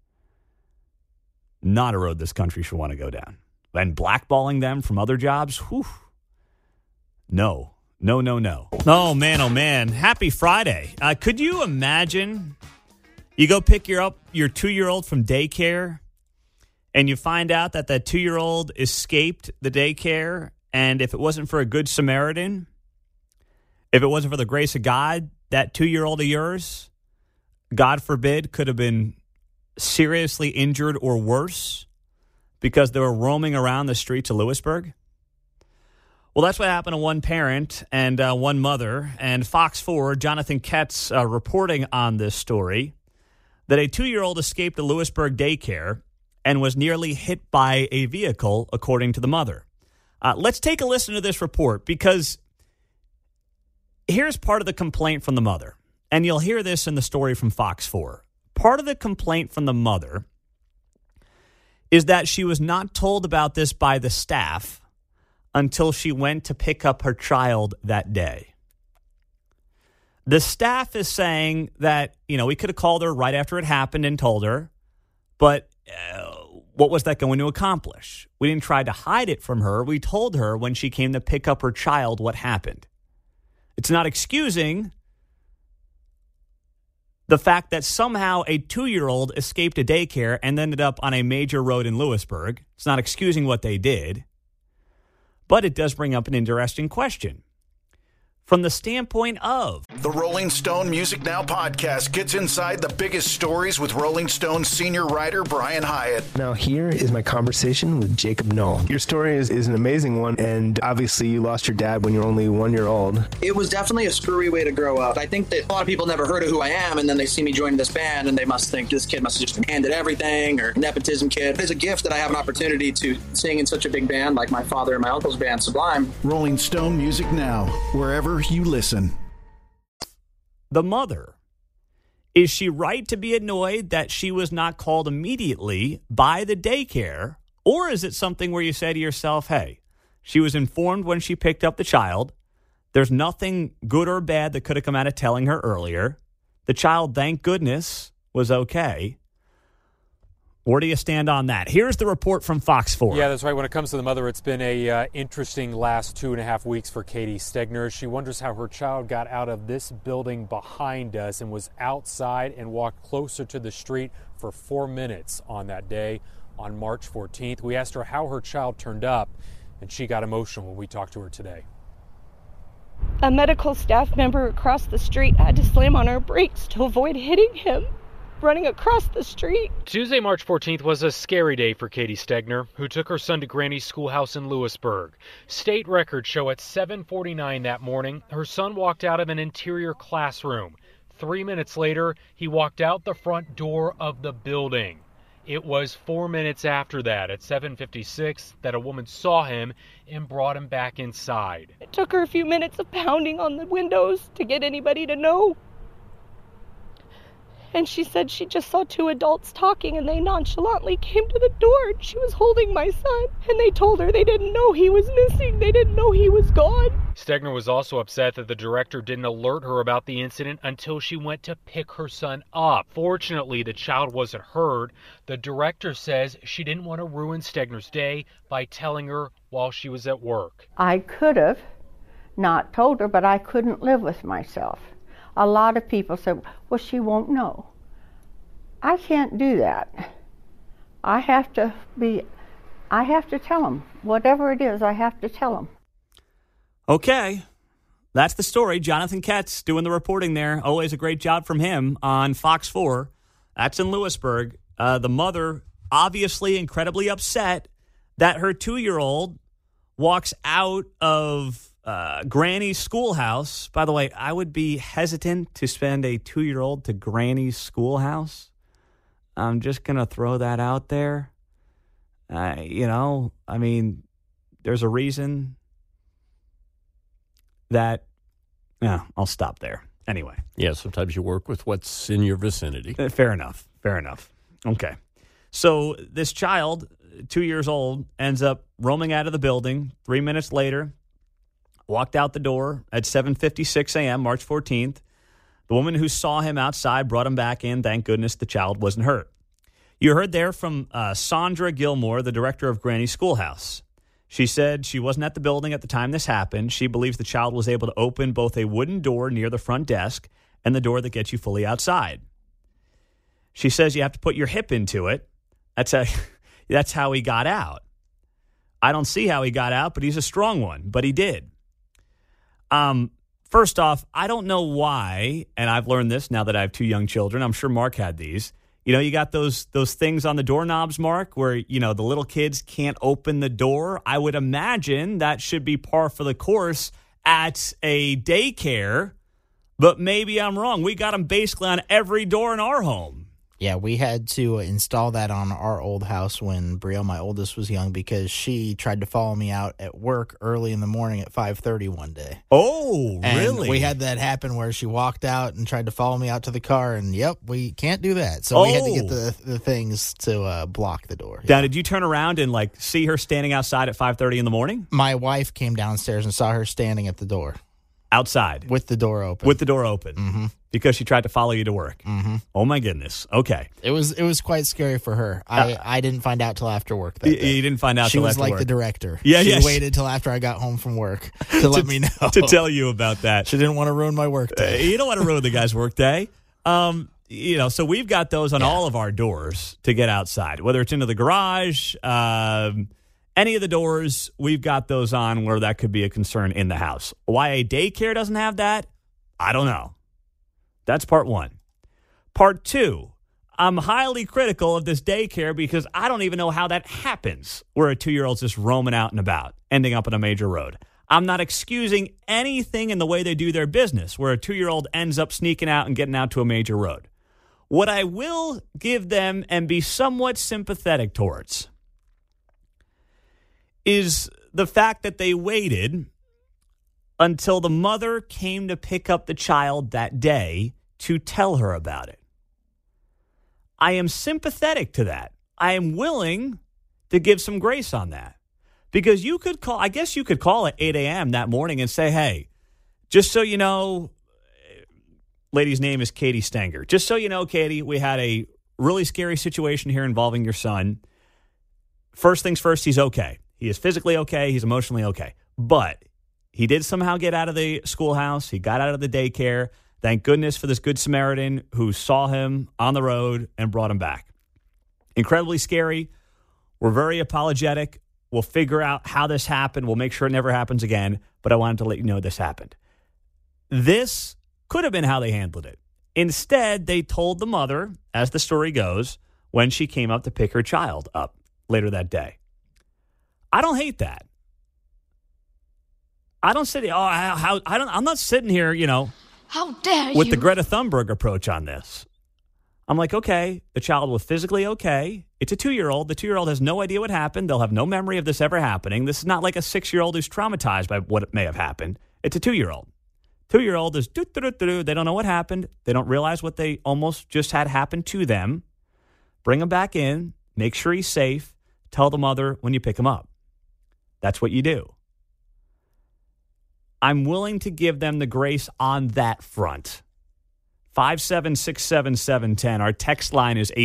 Not a road this country should want to go down. And blackballing them from other jobs, whew. No. Oh, man. Happy Friday. Could you imagine you go pick your 2-year-old from daycare and you find out that 2-year-old escaped the daycare, and if it wasn't for a good Samaritan, if it wasn't for the grace of God, that 2-year-old of yours, God forbid, could have been seriously injured or worse because they were roaming around the streets of Lewisburg? Well, that's what happened to one parent and one mother. And Fox 4, Jonathan Ketz reporting on this story, that a 2-year-old escaped a Lewisburg daycare and was nearly hit by a vehicle, according to the mother. Let's take a listen to this report, because here's part of the complaint from the mother. And you'll hear this in the story from Fox 4. Part of the complaint from the mother is that she was not told about this by the staff until she went to pick up her child that day. The staff is saying that, we could have called her right after it happened and told her, but what was that going to accomplish? We didn't try to hide it from her. We told her when she came to pick up her child what happened. It's not excusing the fact that somehow a 2-year-old escaped a daycare and ended up on a major road in Lewisburg. It's not excusing what they did. But it does bring up an interesting question. From the standpoint of... The Rolling Stone Music Now podcast gets inside the biggest stories with Rolling Stone senior writer Brian Hyatt. Now here is my conversation with Jacob Knoll. Your story is an amazing one, and obviously you lost your dad when you're only 1 year old. It was definitely a screwy way to grow up. I think that a lot of people never heard of who I am, and then they see me joining this band, and they must think this kid must have just been handed everything, or nepotism kid. It's a gift that I have an opportunity to sing in such a big band like my father and my uncle's band, Sublime. Rolling Stone Music Now, wherever you listen. The mother. Is she right to be annoyed that she was not called immediately by the daycare? Or is it something where you say to yourself, hey, she was informed when she picked up the child. There's nothing good or bad that could have come out of telling her earlier. The child, thank goodness, was okay. Where do you stand on that? Here's the report from Fox 4. Yeah, that's right. When it comes to the mother, it's been a interesting last 2.5 weeks for Katie Stegner. She wonders how her child got out of this building behind us and was outside and walked closer to the street for 4 minutes on that day on March 14th. We asked her how her child turned up, and she got emotional when we talked to her today. A medical staff member across the street had to slam on our brakes to avoid hitting him running across the street. Tuesday, March 14th was a scary day for Katie Stegner, who took her son to Granny's schoolhouse in Lewisburg. State records show at 7:49 that morning, her son walked out of an interior classroom. 3 minutes later, he walked out the front door of the building. It was 4 minutes after that, at 7:56, that a woman saw him and brought him back inside. It took her a few minutes of pounding on the windows to get anybody to know. And she said she just saw two adults talking and they nonchalantly came to the door and she was holding my son. And they told her they didn't know he was missing. They didn't know he was gone. Stegner was also upset that the director didn't alert her about the incident until she went to pick her son up. Fortunately, the child wasn't hurt. The director says she didn't want to ruin Stegner's day by telling her while she was at work. I could have not told her, but I couldn't live with myself. A lot of people said, well, she won't know. I can't do that. I have to tell them. Whatever it is, I have to tell them. Okay. That's the story. Jonathan Ketz doing the reporting there. Always a great job from him on Fox 4. That's in Lewisburg. The mother obviously incredibly upset that her 2-year-old walks out of Granny's schoolhouse. By the way, I would be hesitant to send a 2-year-old to Granny's schoolhouse. I'm just going to throw that out there. There's a reason that, I'll stop there. Anyway. Yeah, sometimes you work with what's in your vicinity. Fair enough. Okay. So this child, 2 years old, ends up roaming out of the building. 3 minutes later, walked out the door at 7:56 a.m., March 14th. The woman who saw him outside brought him back in. Thank goodness the child wasn't hurt. You heard there from Sandra Gilmore, the director of Granny Schoolhouse. She said she wasn't at the building at the time this happened. She believes the child was able to open both a wooden door near the front desk and the door that gets you fully outside. She says you have to put your hip into it. That's how he got out. I don't see how he got out, but he's a strong one. But he did. First off, I don't know why, and I've learned this now that I have 2 young children. I'm sure Mark had these. You got those things on the doorknobs, Mark, where, the little kids can't open the door. I would imagine that should be par for the course at a daycare, but maybe I'm wrong. We got them basically on every door in our home. Yeah, we had to install that on our old house when Brielle, my oldest, was young because she tried to follow me out at work early in the morning at 5:30 one day. Oh, and really? We had that happen where she walked out and tried to follow me out to the car, and we can't do that. So we had to get the things to block the door. Now, did you turn around and see her standing outside at 5:30 in the morning? My wife came downstairs and saw her standing at the door. Outside? With the door open. Mm-hmm. Because she tried to follow you to work. Mm-hmm. Oh, my goodness. Okay. It was quite scary for her. I didn't find out till after work that day. You didn't find out till after work? She was like the director. Yeah, she waited till after I got home from work to let me know. To tell you about that. She didn't want to ruin my work day. You don't want to ruin the guy's work day. So we've got those on all of our doors to get outside, whether it's into the garage, any of the doors, we've got those on where that could be a concern in the house. Why a daycare doesn't have that, I don't know. That's part one. Part two, I'm highly critical of this daycare because I don't even know how that happens where a 2-year-old's just roaming out and about, ending up on a major road. I'm not excusing anything in the way they do their business where a 2-year-old ends up sneaking out and getting out to a major road. What I will give them and be somewhat sympathetic towards is the fact that they waited until the mother came to pick up the child that day to tell her about it. I am sympathetic to that. I am willing to give some grace on that. Because you could call, I guess you could call at 8 a.m. that morning and say, hey, just so you know, lady's name is Katie Stenger. Just so you know, Katie, we had a really scary situation here involving your son. First things first, he's okay. He is physically okay. He's emotionally okay. But he did somehow get out of the schoolhouse. He got out of the daycare. Thank goodness for this Good Samaritan who saw him on the road and brought him back. Incredibly scary. We're very apologetic. We'll figure out how this happened. We'll make sure it never happens again. But I wanted to let you know this happened. This could have been how they handled it. Instead, they told the mother, as the story goes, when she came up to pick her child up later that day. I don't hate that. I don't sit. I'm not sitting here, How dare with you? the Greta Thunberg approach on this. I'm like, okay, the child was physically okay. It's a 2-year-old. The 2-year-old has no idea what happened. They'll have no memory of this ever happening. This is not like a 6-year-old who's traumatized by what may have happened. It's a 2-year-old. 2-year-old is do-do-do-do-do. They don't know what happened. They don't realize what they almost just had happen to them. Bring him back in. Make sure he's safe. Tell the mother when you pick him up. That's what you do. I'm willing to give them the grace on that front. 5767710. Our text line is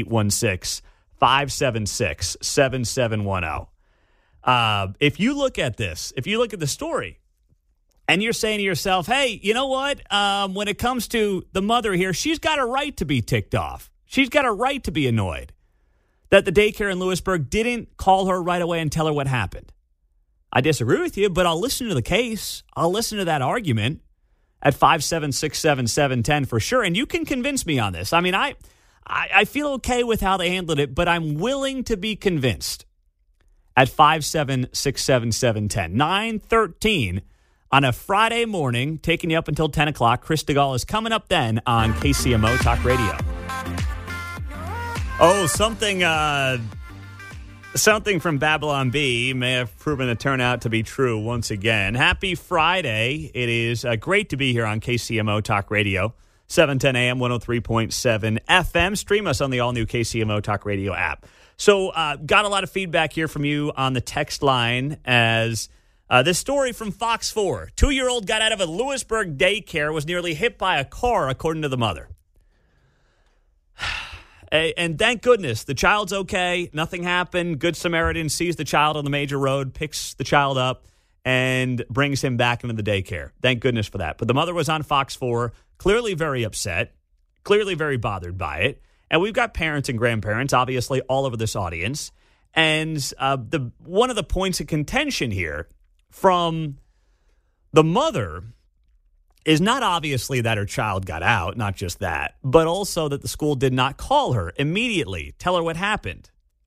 816-576-7710. If you look at this, if you look at the story, and you're saying to yourself, hey, you know what? When it comes to the mother here, she's got a right to be ticked off. She's got a right to be annoyed that the daycare in Lewisburg didn't call her right away and tell her what happened. I disagree with you, but I'll listen to the case. I'll listen to that argument at 5767710 for sure. And you can convince me on this. I mean, I feel okay with how they handled it, but I'm willing to be convinced at 5767710. 9:13 on a Friday morning, taking you up until 10 o'clock. Chris DeGaulle is coming up then on KCMO Talk Radio. Oh, something from Babylon Bee may have proven to turn out to be true once again. Happy Friday. It is great to be here on KCMO Talk Radio, 710 AM, 103.7 FM. Stream us on the all-new KCMO Talk Radio app. So got a lot of feedback here from you on the text line as this story from Fox 4. 2-year-old got out of a Lewisburg daycare, was nearly hit by a car, according to the mother. And thank goodness, the child's okay. Nothing happened. Good Samaritan sees the child on the major road, picks the child up, and brings him back into the daycare. Thank goodness for that. But the mother was on Fox 4, clearly very upset, clearly very bothered by it. And we've got parents and grandparents, obviously, all over this audience. And one of the points of contention here from the mother is not obviously that her child got out, not just that, but also that the school did not call her immediately, tell her what happened.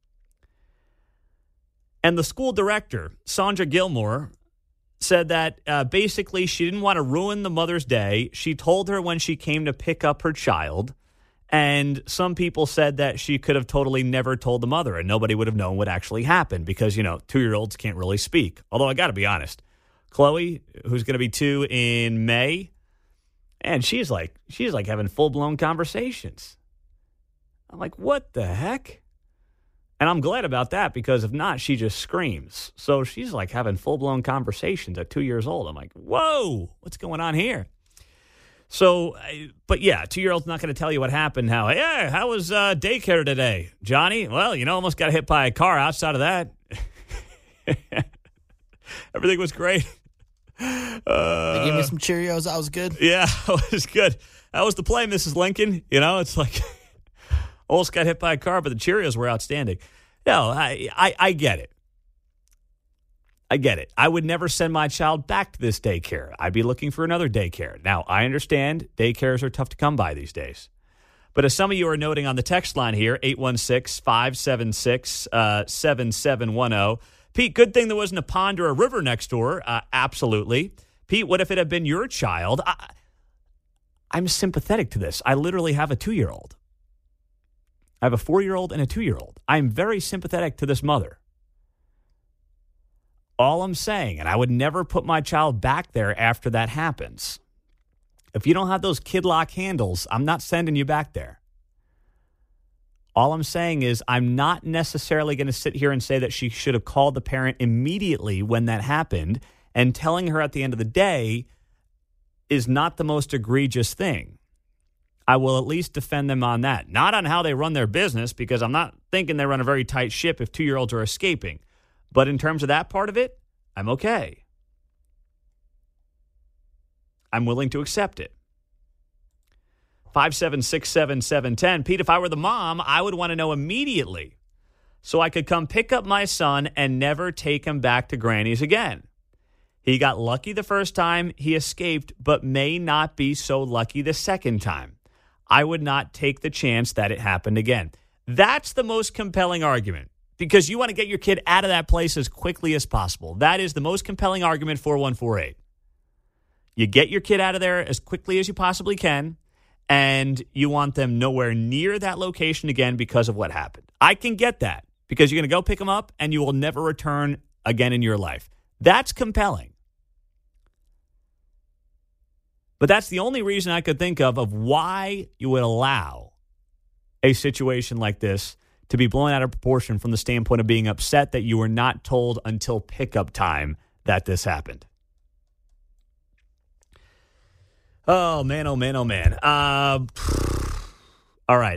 And the school director, Sandra Gilmore, said that basically she didn't want to ruin the mother's day. She told her when she came to pick up her child, and some people said that she could have totally never told the mother and nobody would have known what actually happened because, 2-year-olds can't really speak. Although I got to be honest, Chloe, who's going to be 2 in May, and she's like having full-blown conversations. I'm like, what the heck? And I'm glad about that because if not, she just screams. So she's like having full-blown conversations at 2 years old. I'm like, whoa, what's going on here? So, but yeah, 2-year-old's not going to tell you what happened. How was daycare today? Johnny, well, almost got hit by a car. Outside of that, everything was great. They gave me some Cheerios. That was good. Yeah, it was good. That was the play, Mrs. Lincoln. It's like almost got hit by a car, but the Cheerios were outstanding. No, I get it. I get it. I would never send my child back to this daycare. I'd be looking for another daycare. Now, I understand daycares are tough to come by these days. But as some of you are noting on the text line here, 816-576-7710, Pete, good thing there wasn't a pond or a river next door. Absolutely. Pete, what if it had been your child? I'm sympathetic to this. I literally have a 2-year-old. I have a 4-year-old and a 2-year-old. I'm very sympathetic to this mother. All I'm saying, and I would never put my child back there after that happens. If you don't have those kid lock handles, I'm not sending you back there. All I'm saying is I'm not necessarily going to sit here and say that she should have called the parent immediately when that happened, and telling her at the end of the day is not the most egregious thing. I will at least defend them on that. Not on how they run their business, because I'm not thinking they run a very tight ship if 2-year-olds are escaping. But in terms of that part of it, I'm okay. I'm willing to accept it. 5767710. Pete, if I were the mom, I would want to know immediately so I could come pick up my son and never take him back to Granny's again. He got lucky the first time he escaped, but may not be so lucky the second time. I would not take the chance that it happened again. That's the most compelling argument, because you want to get your kid out of that place as quickly as possible. That is the most compelling argument, 4148. You get your kid out of there as quickly as you possibly can, and you want them nowhere near that location again because of what happened. I can get that, because you're going to go pick them up and you will never return again in your life. That's compelling. But that's the only reason I could think of why you would allow a situation like this to be blown out of proportion from the standpoint of being upset that you were not told until pickup time that this happened. Oh, man, oh, man, oh, man. All right.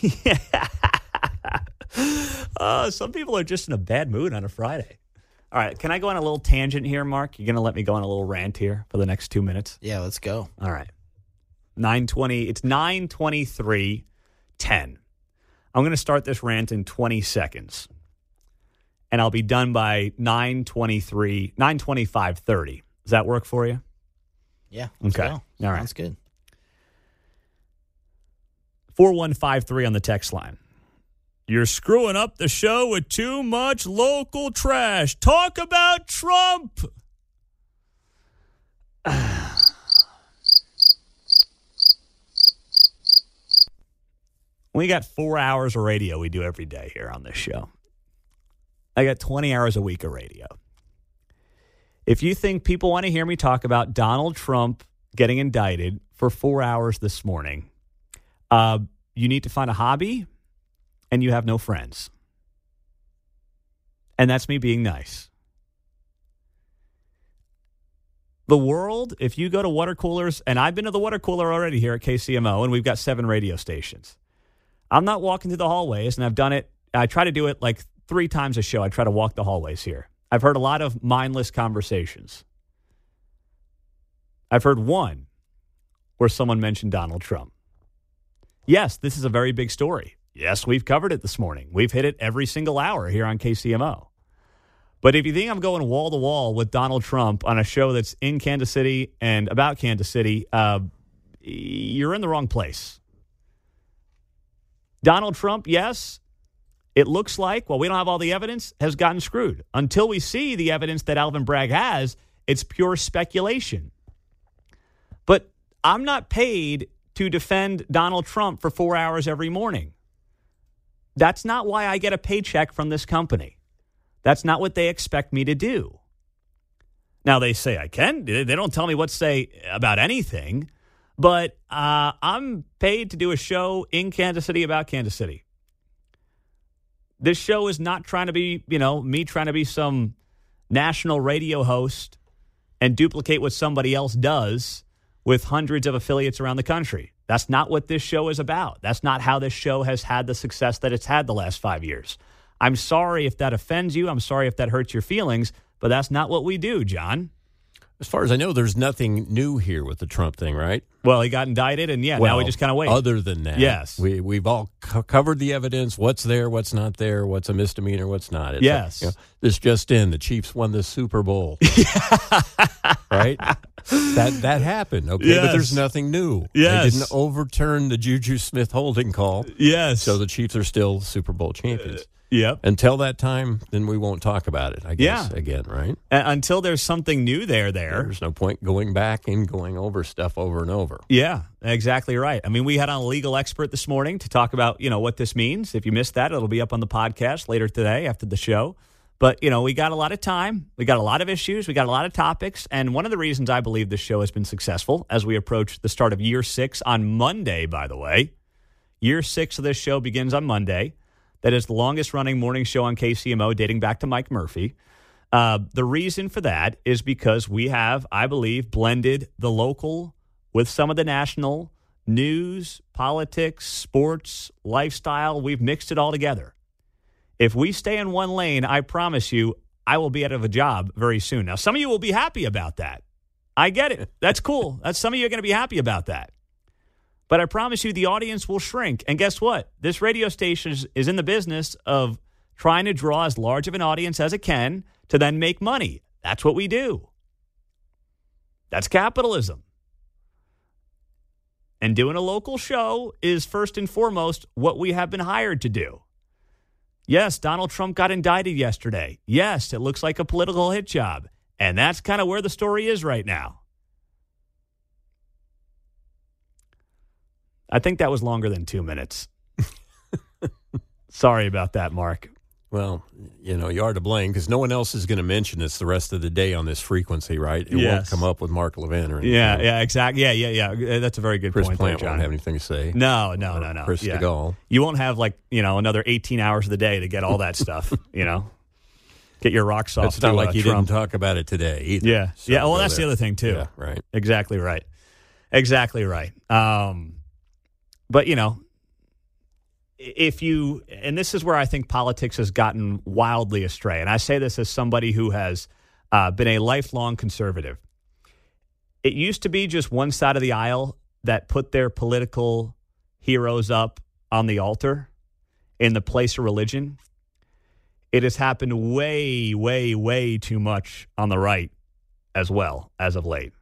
Some people are just in a bad mood on a Friday. All right. Can I go on a little tangent here, Mark? You're going to let me go on a little rant here for the next 2 minutes? Yeah, let's go. All right. 9:20. It's 9:23:10. I'm going to start this rant in 20 seconds. And I'll be done by 9:25:30. Does that work for you? Yeah. Okay. Go. All right. Sounds good. 4153 on the text line. You're screwing up the show with too much local trash. Talk about Trump. We got 4 hours of radio we do every day here on this show. I got 20 hours a week of radio. If you think people want to hear me talk about Donald Trump getting indicted for 4 hours this morning, you need to find a hobby, and you have no friends. And that's me being nice. The world, if you go to water coolers, and I've been to the water cooler already here at KCMO, and we've got 7 radio stations. I'm not walking through the hallways, and I've done it. I try to do it like 3 times a show. I try to walk the hallways here. I've heard a lot of mindless conversations. I've heard one where someone mentioned Donald Trump. Yes, this is a very big story. Yes, we've covered it this morning. We've hit it every single hour here on KCMO. But if you think I'm going wall to wall with Donald Trump on a show that's in Kansas City and about Kansas City, you're in the wrong place. Donald Trump, yes, it looks like, well, we don't have all the evidence, has gotten screwed. Until we see the evidence that Alvin Bragg has, it's pure speculation. But I'm not paid to defend Donald Trump for 4 hours every morning. That's not why I get a paycheck from this company. That's not what they expect me to do. Now, they say I can. They don't tell me what to say about anything. But I'm paid to do a show in Kansas City about Kansas City. This show is not trying to be, me trying to be some national radio host and duplicate what somebody else does with hundreds of affiliates around the country. That's not what this show is about. That's not how this show has had the success that it's had the last 5 years. I'm sorry if that offends you. I'm sorry if that hurts your feelings, but that's not what we do, John. As far as I know, there's nothing new here with the Trump thing, right? Well, he got indicted, and now we just kind of wait. Other than that, yes. We've all covered the evidence, what's there, what's not there, what's a misdemeanor, what's not. It's yes. This just in, the Chiefs won the Super Bowl. Right? That happened, okay? Yes. But there's nothing new. Yes. They didn't overturn the Juju Smith holding call. Yes. So the Chiefs are still Super Bowl champions. Yep. Until that time, then we won't talk about it, I guess, again, right? Until there's something new there. There's no point going back and going over stuff over and over. Yeah, exactly right. I mean, we had on a legal expert this morning to talk about, what this means. If you missed that, it'll be up on the podcast later today after the show. But, we got a lot of time. We got a lot of issues. We got a lot of topics. And one of the reasons I believe this show has been successful as we approach the start of year 6 on Monday, by the way. Year 6 of this show begins on Monday. That is the longest-running morning show on KCMO dating back to Mike Murphy. The reason for that is because we have, I believe, blended the local with some of the national news, politics, sports, lifestyle. We've mixed it all together. If we stay in one lane, I promise you, I will be out of a job very soon. Now, some of you will be happy about that. I get it. That's cool. Some of you are going to be happy about that. But I promise you, the audience will shrink. And guess what? This radio station is in the business of trying to draw as large of an audience as it can to then make money. That's what we do. That's capitalism. And doing a local show is first and foremost what we have been hired to do. Yes, Donald Trump got indicted yesterday. Yes, it looks like a political hit job. And that's kind of where the story is right now. I think that was longer than 2 minutes. Sorry about that, Mark. Well, you are to blame because no one else is going to mention this the rest of the day on this frequency, right? It won't come up with Mark Levin or anything. Yeah, exactly. Yeah. That's a very good Chris point. Plant there, John. won't have anything to say. No. Chris DeGaulle. You won't have another 18 hours of the day to get all that stuff, Get your rocks off. It's not like you Trump. didn't talk about it today either. Yeah. So Well, that's the other thing, too. Yeah, right. Exactly right. But, if you, and this is where I think politics has gotten wildly astray, and I say this as somebody who has been a lifelong conservative. It used to be just one side of the aisle that put their political heroes up on the altar in the place of religion. It has happened way, way, way too much on the right as well as of late.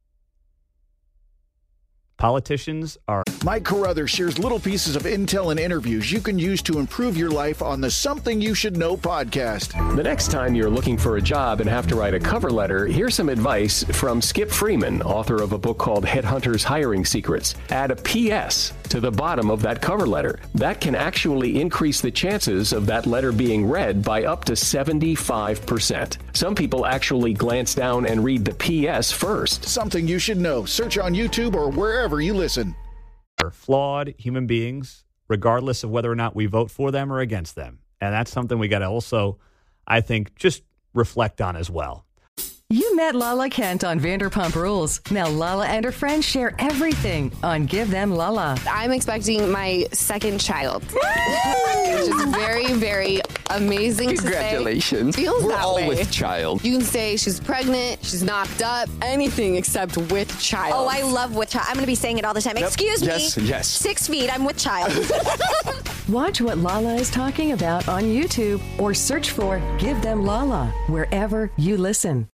Politicians are... Mike Carruthers shares little pieces of intel and interviews you can use to improve your life on the Something You Should Know podcast. The next time you're looking for a job and have to write a cover letter, here's some advice from Skip Freeman, author of a book called Headhunters Hiring Secrets. Add a PS to the bottom of that cover letter. That can actually increase the chances of that letter being read by up to 75%. Some people actually glance down and read the PS first. Something You Should Know. Search on YouTube or wherever you listen. Are flawed human beings, regardless of whether or not we vote for them or against them. And that's something we got to also, I think, just reflect on as well. You met Lala Kent on Vanderpump Rules. Now Lala and her friends share everything on Give Them Lala. I'm expecting my second child, which is very, very amazing to say. Congratulations. Feels We're that all way. with child. You can say she's pregnant, she's knocked up, anything except with child. Oh, I love with child. I'm going to be saying it all the time. Yep. Excuse Yes, me. yes. 6 feet. I'm with child. Watch what Lala is talking about on YouTube or search for Give Them Lala wherever you listen.